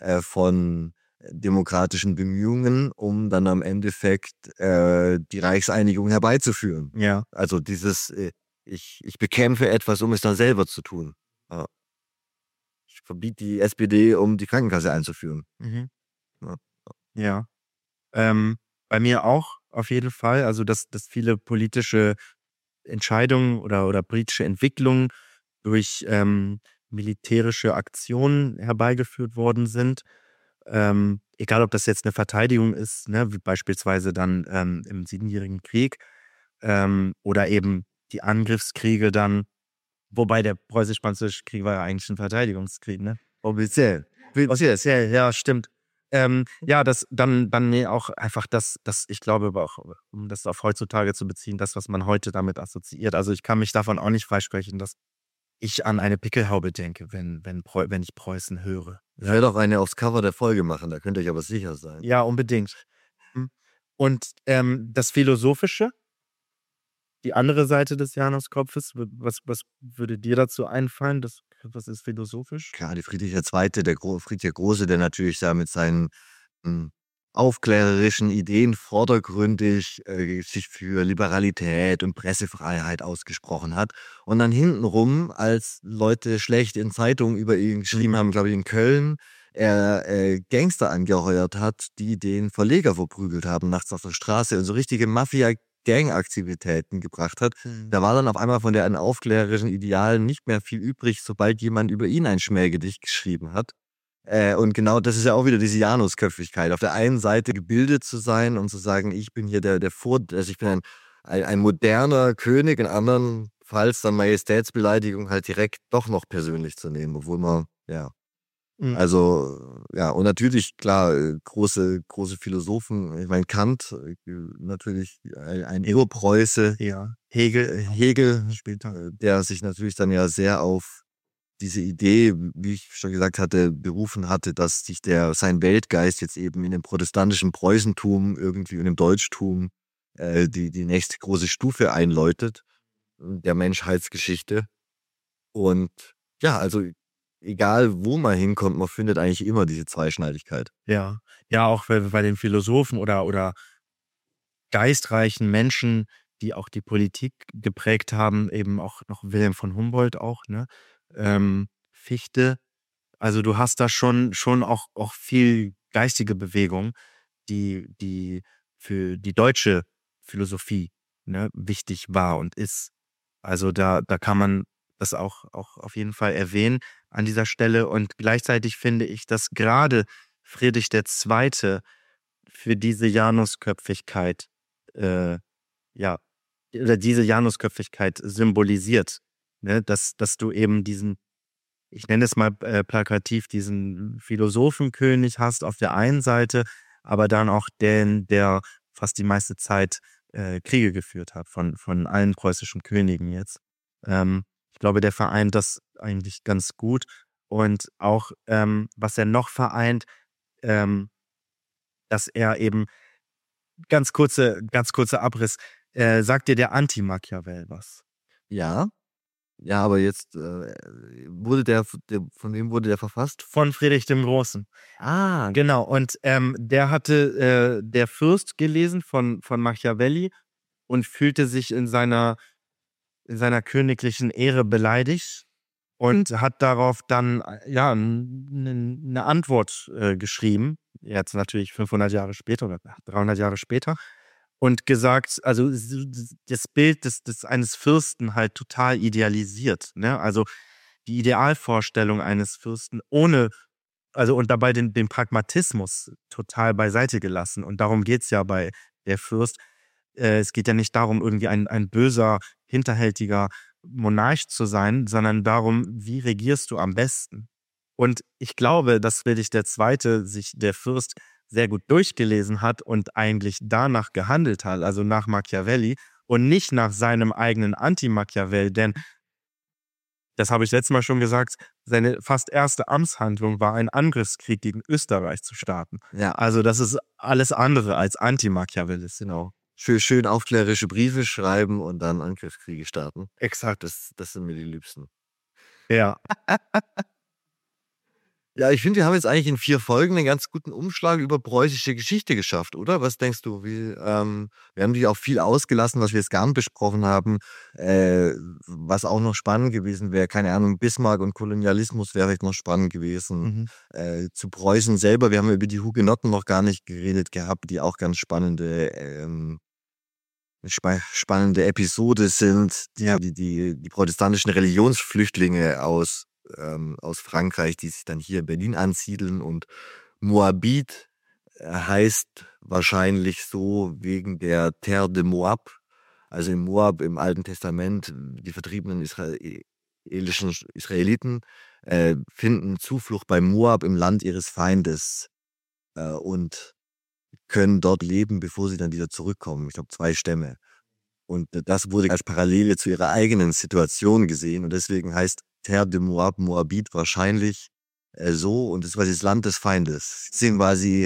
von demokratischen Bemühungen, um dann am Endeffekt die Reichseinigung herbeizuführen. ja. Also dieses, ich bekämpfe etwas, um es dann selber zu tun. Ja. Ich verbiete die SPD, um die Krankenkasse einzuführen. Mhm. Ja. Ja. Bei mir auch auf jeden Fall. Also, dass viele politische Entscheidungen oder politische Entwicklungen durch militärische Aktionen herbeigeführt worden sind. Egal, ob das jetzt eine Verteidigung ist, ne, wie beispielsweise dann im Siebenjährigen Krieg, oder eben die Angriffskriege dann, wobei der Preußisch-Französische Krieg war ja eigentlich ein Verteidigungskrieg, ne? Offiziell. Offiziell, ja, stimmt. Ja, das dann nee, auch einfach das ich glaube aber auch, um das auf heutzutage zu beziehen, das, was man heute damit assoziiert. Also, ich kann mich davon auch nicht freisprechen, dass ich an eine Pickelhaube denke, wenn ich Preußen höre. Ich werde auch eine aufs Cover der Folge machen, da könnt ihr euch aber sicher sein. Ja, unbedingt. Hm. Und, das Philosophische, die andere Seite des Januskopfes, was würde dir dazu einfallen? Was ist philosophisch? Klar, die Friedrich II., Friedrich der Große, der natürlich da mit seinen hm, aufklärerischen Ideen vordergründig sich für Liberalität und Pressefreiheit ausgesprochen hat. Und dann hintenrum, als Leute schlecht in Zeitungen über ihn geschrieben haben, glaube ich in Köln, er Gangster angeheuert hat, die den Verleger verprügelt haben, nachts auf der Straße und so richtige Mafia-Gang-Aktivitäten gebracht hat. Da war dann auf einmal von deren aufklärerischen Idealen nicht mehr viel übrig, sobald jemand über ihn ein Schmähgedicht geschrieben hat. Und genau das ist ja auch wieder diese Janusköpfigkeit. Auf der einen Seite gebildet zu sein und zu sagen, ich bin hier also ich bin ein moderner König, in andernfalls dann Majestätsbeleidigung halt direkt doch noch persönlich zu nehmen, obwohl man, ja. Mhm. Also, ja, und natürlich, klar, große Philosophen, ich meine, Kant, natürlich ein Ero-Preuße, Ja. Hegel, Später. der sich natürlich dann ja sehr auf diese Idee, wie ich schon gesagt hatte, berufen hatte, dass sich sein Weltgeist jetzt eben in dem protestantischen Preußentum irgendwie und im Deutschtum die nächste große Stufe einläutet der Menschheitsgeschichte. Und ja, also egal wo man hinkommt, man findet eigentlich immer diese Zweischneidigkeit. Ja. Ja, auch bei den Philosophen oder geistreichen Menschen, die auch die Politik geprägt haben, eben auch noch Wilhelm von Humboldt auch, ne? Fichte. Also, du hast da schon auch viel geistige Bewegung, die für die deutsche Philosophie, ne, wichtig war und ist. Also, da kann man das auch auf jeden Fall erwähnen an dieser Stelle. Und gleichzeitig finde ich, dass gerade Friedrich II. Für diese Janusköpfigkeit, ja, oder diese Janusköpfigkeit symbolisiert, ne? Dass du eben ich nenne es mal plakativ, diesen Philosophenkönig hast auf der einen Seite, aber dann auch den, der fast die meiste Zeit Kriege geführt hat, von allen preußischen Königen jetzt. Ich glaube, der vereint das eigentlich ganz gut. Und auch, was er noch vereint, ähm, dass er eben, ganz kurzer Abriss, sagt dir der Anti-Machiavel was? Ja, ja, aber jetzt wurde von wem wurde der verfasst? Von Friedrich dem Großen. Ah, Genau, und der hatte der Fürst gelesen von Machiavelli und fühlte sich in seiner königlichen Ehre beleidigt und hat darauf dann ja eine Antwort geschrieben, jetzt natürlich 500 Jahre später oder 300 Jahre später, und gesagt, also das Bild eines Fürsten halt total idealisiert. Ne? Also die Idealvorstellung eines Fürsten ohne, also und dabei den Pragmatismus total beiseite gelassen. Und darum geht's ja bei der Fürst. Es geht ja nicht darum, irgendwie ein böser, hinterhältiger Monarch zu sein, sondern darum, wie regierst du am besten? Und ich glaube, dass Friedrich der Zweite sich der Fürst sehr gut durchgelesen hat und eigentlich danach gehandelt hat, also nach Machiavelli und nicht nach seinem eigenen Anti-Machiavel, denn das habe ich letztes Mal schon gesagt, seine fast erste Amtshandlung war, einen Angriffskrieg gegen Österreich zu starten. ja, Also das ist alles andere als Anti-Machiavellistisch. genau. Schön aufklärische Briefe schreiben und dann Angriffskriege starten. Exakt. Das sind mir die Liebsten. Ja. Ja, ich finde, wir haben jetzt eigentlich in 4 Folgen einen ganz guten Umschlag über preußische Geschichte geschafft, oder? Was denkst du? Wir haben natürlich auch viel ausgelassen, was wir jetzt gar nicht besprochen haben. Was auch noch spannend gewesen wäre, keine Ahnung, Bismarck und Kolonialismus wäre vielleicht noch spannend gewesen. Zu Preußen selber, wir haben über die Hugenotten noch gar nicht geredet gehabt, die auch ganz spannende Episode sind. Ja. Die protestantischen Religionsflüchtlinge aus Frankreich, die sich dann hier in Berlin ansiedeln, und Moabit heißt wahrscheinlich so wegen der Terre de Moab, also in Moab im Alten Testament, die vertriebenen Israeliten finden Zuflucht bei Moab im Land ihres Feindes und können dort leben, bevor sie dann wieder zurückkommen. Ich glaube, 2 Stämme. Und das wurde als Parallele zu ihrer eigenen Situation gesehen. Und deswegen heißt Terre de Moab, Moabit wahrscheinlich so. Und das ist quasi das Land des Feindes. Deswegen war sie,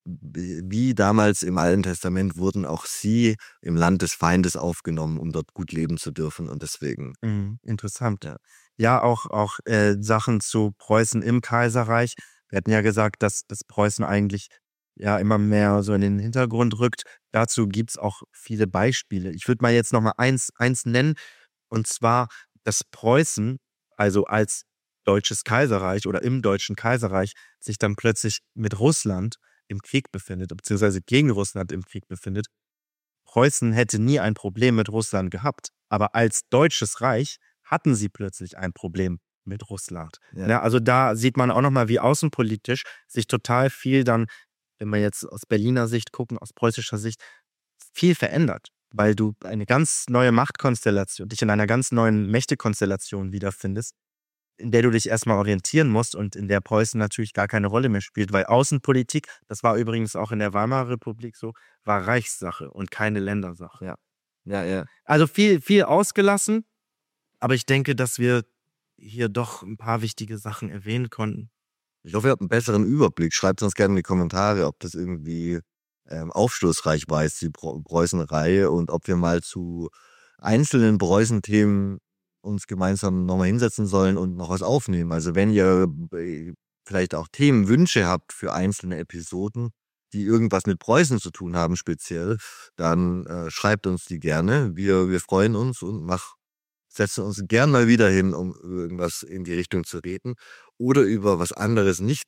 wie damals im Alten Testament, wurden auch sie im Land des Feindes aufgenommen, um dort gut leben zu dürfen. Und deswegen. Interessant. Ja. Ja, auch Sachen zu Preußen im Kaiserreich. Wir hatten ja gesagt, dass das Preußen eigentlich ja immer mehr so in den Hintergrund rückt. Dazu gibt's auch viele Beispiele. Ich würde mal jetzt noch mal eins nennen, und zwar, dass Preußen, also als Deutsches Kaiserreich oder im Deutschen Kaiserreich, sich dann plötzlich mit Russland im Krieg befindet, beziehungsweise gegen Russland im Krieg befindet. Preußen hätte nie ein Problem mit Russland gehabt, aber als Deutsches Reich hatten sie plötzlich ein Problem mit Russland. Ja. Ja, also da sieht man auch nochmal, wie außenpolitisch sich total viel dann, wenn wir jetzt aus Berliner Sicht gucken, aus preußischer Sicht, viel verändert, weil du eine ganz neue Machtkonstellation, dich in einer ganz neuen Mächtekonstellation wiederfindest, in der du dich erstmal orientieren musst und in der Preußen natürlich gar keine Rolle mehr spielt, weil Außenpolitik, das war übrigens auch in der Weimarer Republik so, war Reichssache und keine Ländersache. Ja. Ja, ja. Also viel ausgelassen, aber ich denke, dass wir hier doch ein paar wichtige Sachen erwähnen konnten. Ich hoffe, ihr habt einen besseren Überblick. Schreibt uns gerne in die Kommentare, ob das irgendwie aufschlussreich war, jetzt die Preußen-Reihe, und ob wir mal zu einzelnen Preußen-Themen uns gemeinsam nochmal hinsetzen sollen und noch was aufnehmen. Also wenn ihr vielleicht auch Themenwünsche habt für einzelne Episoden, die irgendwas mit Preußen zu tun haben speziell, dann schreibt uns die gerne. Wir freuen uns und setzen uns gern mal wieder hin, um irgendwas in die Richtung zu reden. Oder über was anderes, nicht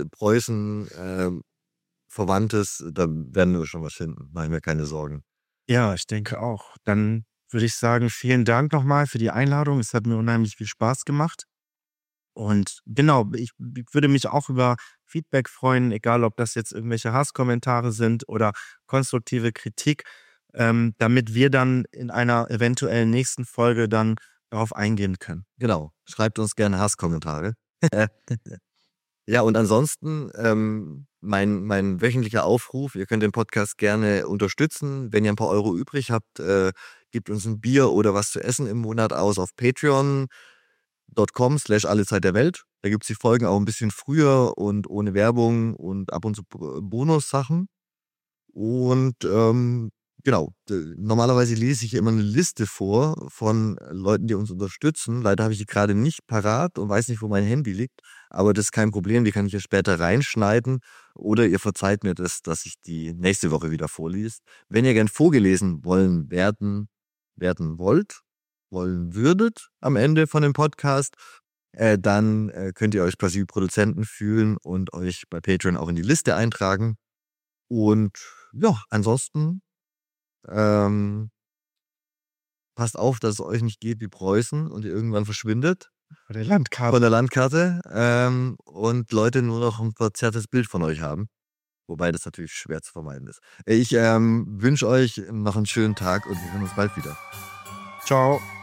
Preußen Verwandtes, da werden wir schon was finden. Machen wir keine Sorgen. Ja, ich denke auch. Dann würde ich sagen, vielen Dank nochmal für die Einladung. Es hat mir unheimlich viel Spaß gemacht. Und genau, ich würde mich auch über Feedback freuen, egal ob das jetzt irgendwelche Hasskommentare sind oder konstruktive Kritik, damit wir dann in einer eventuellen nächsten Folge dann darauf eingehen können. Genau. Schreibt uns gerne Hasskommentare. Ja, und ansonsten mein wöchentlicher Aufruf, ihr könnt den Podcast gerne unterstützen. Wenn ihr ein paar Euro übrig habt, gebt uns ein Bier oder was zu essen im Monat aus auf patreon.com/allezeit-der-welt. Da gibt es die Folgen auch ein bisschen früher und ohne Werbung und ab und zu Bonussachen. Und genau, normalerweise lese ich immer eine Liste vor von Leuten, die uns unterstützen. Leider habe ich die gerade nicht parat und weiß nicht, wo mein Handy liegt. Aber das ist kein Problem, die kann ich ja später reinschneiden. Oder ihr verzeiht mir das, dass ich die nächste Woche wieder vorliest. Wenn ihr gern vorgelesen wollen würdet am Ende von dem Podcast, dann könnt ihr euch quasi wie Produzenten fühlen und euch bei Patreon auch in die Liste eintragen. Und ja, ansonsten passt auf, dass es euch nicht geht wie Preußen und ihr irgendwann verschwindet Bei der von Landkarte. der Landkarte und Leute nur noch ein verzerrtes Bild von euch haben. Wobei das natürlich schwer zu vermeiden ist. Ich wünsche euch noch einen schönen Tag und wir sehen uns bald wieder. Ciao.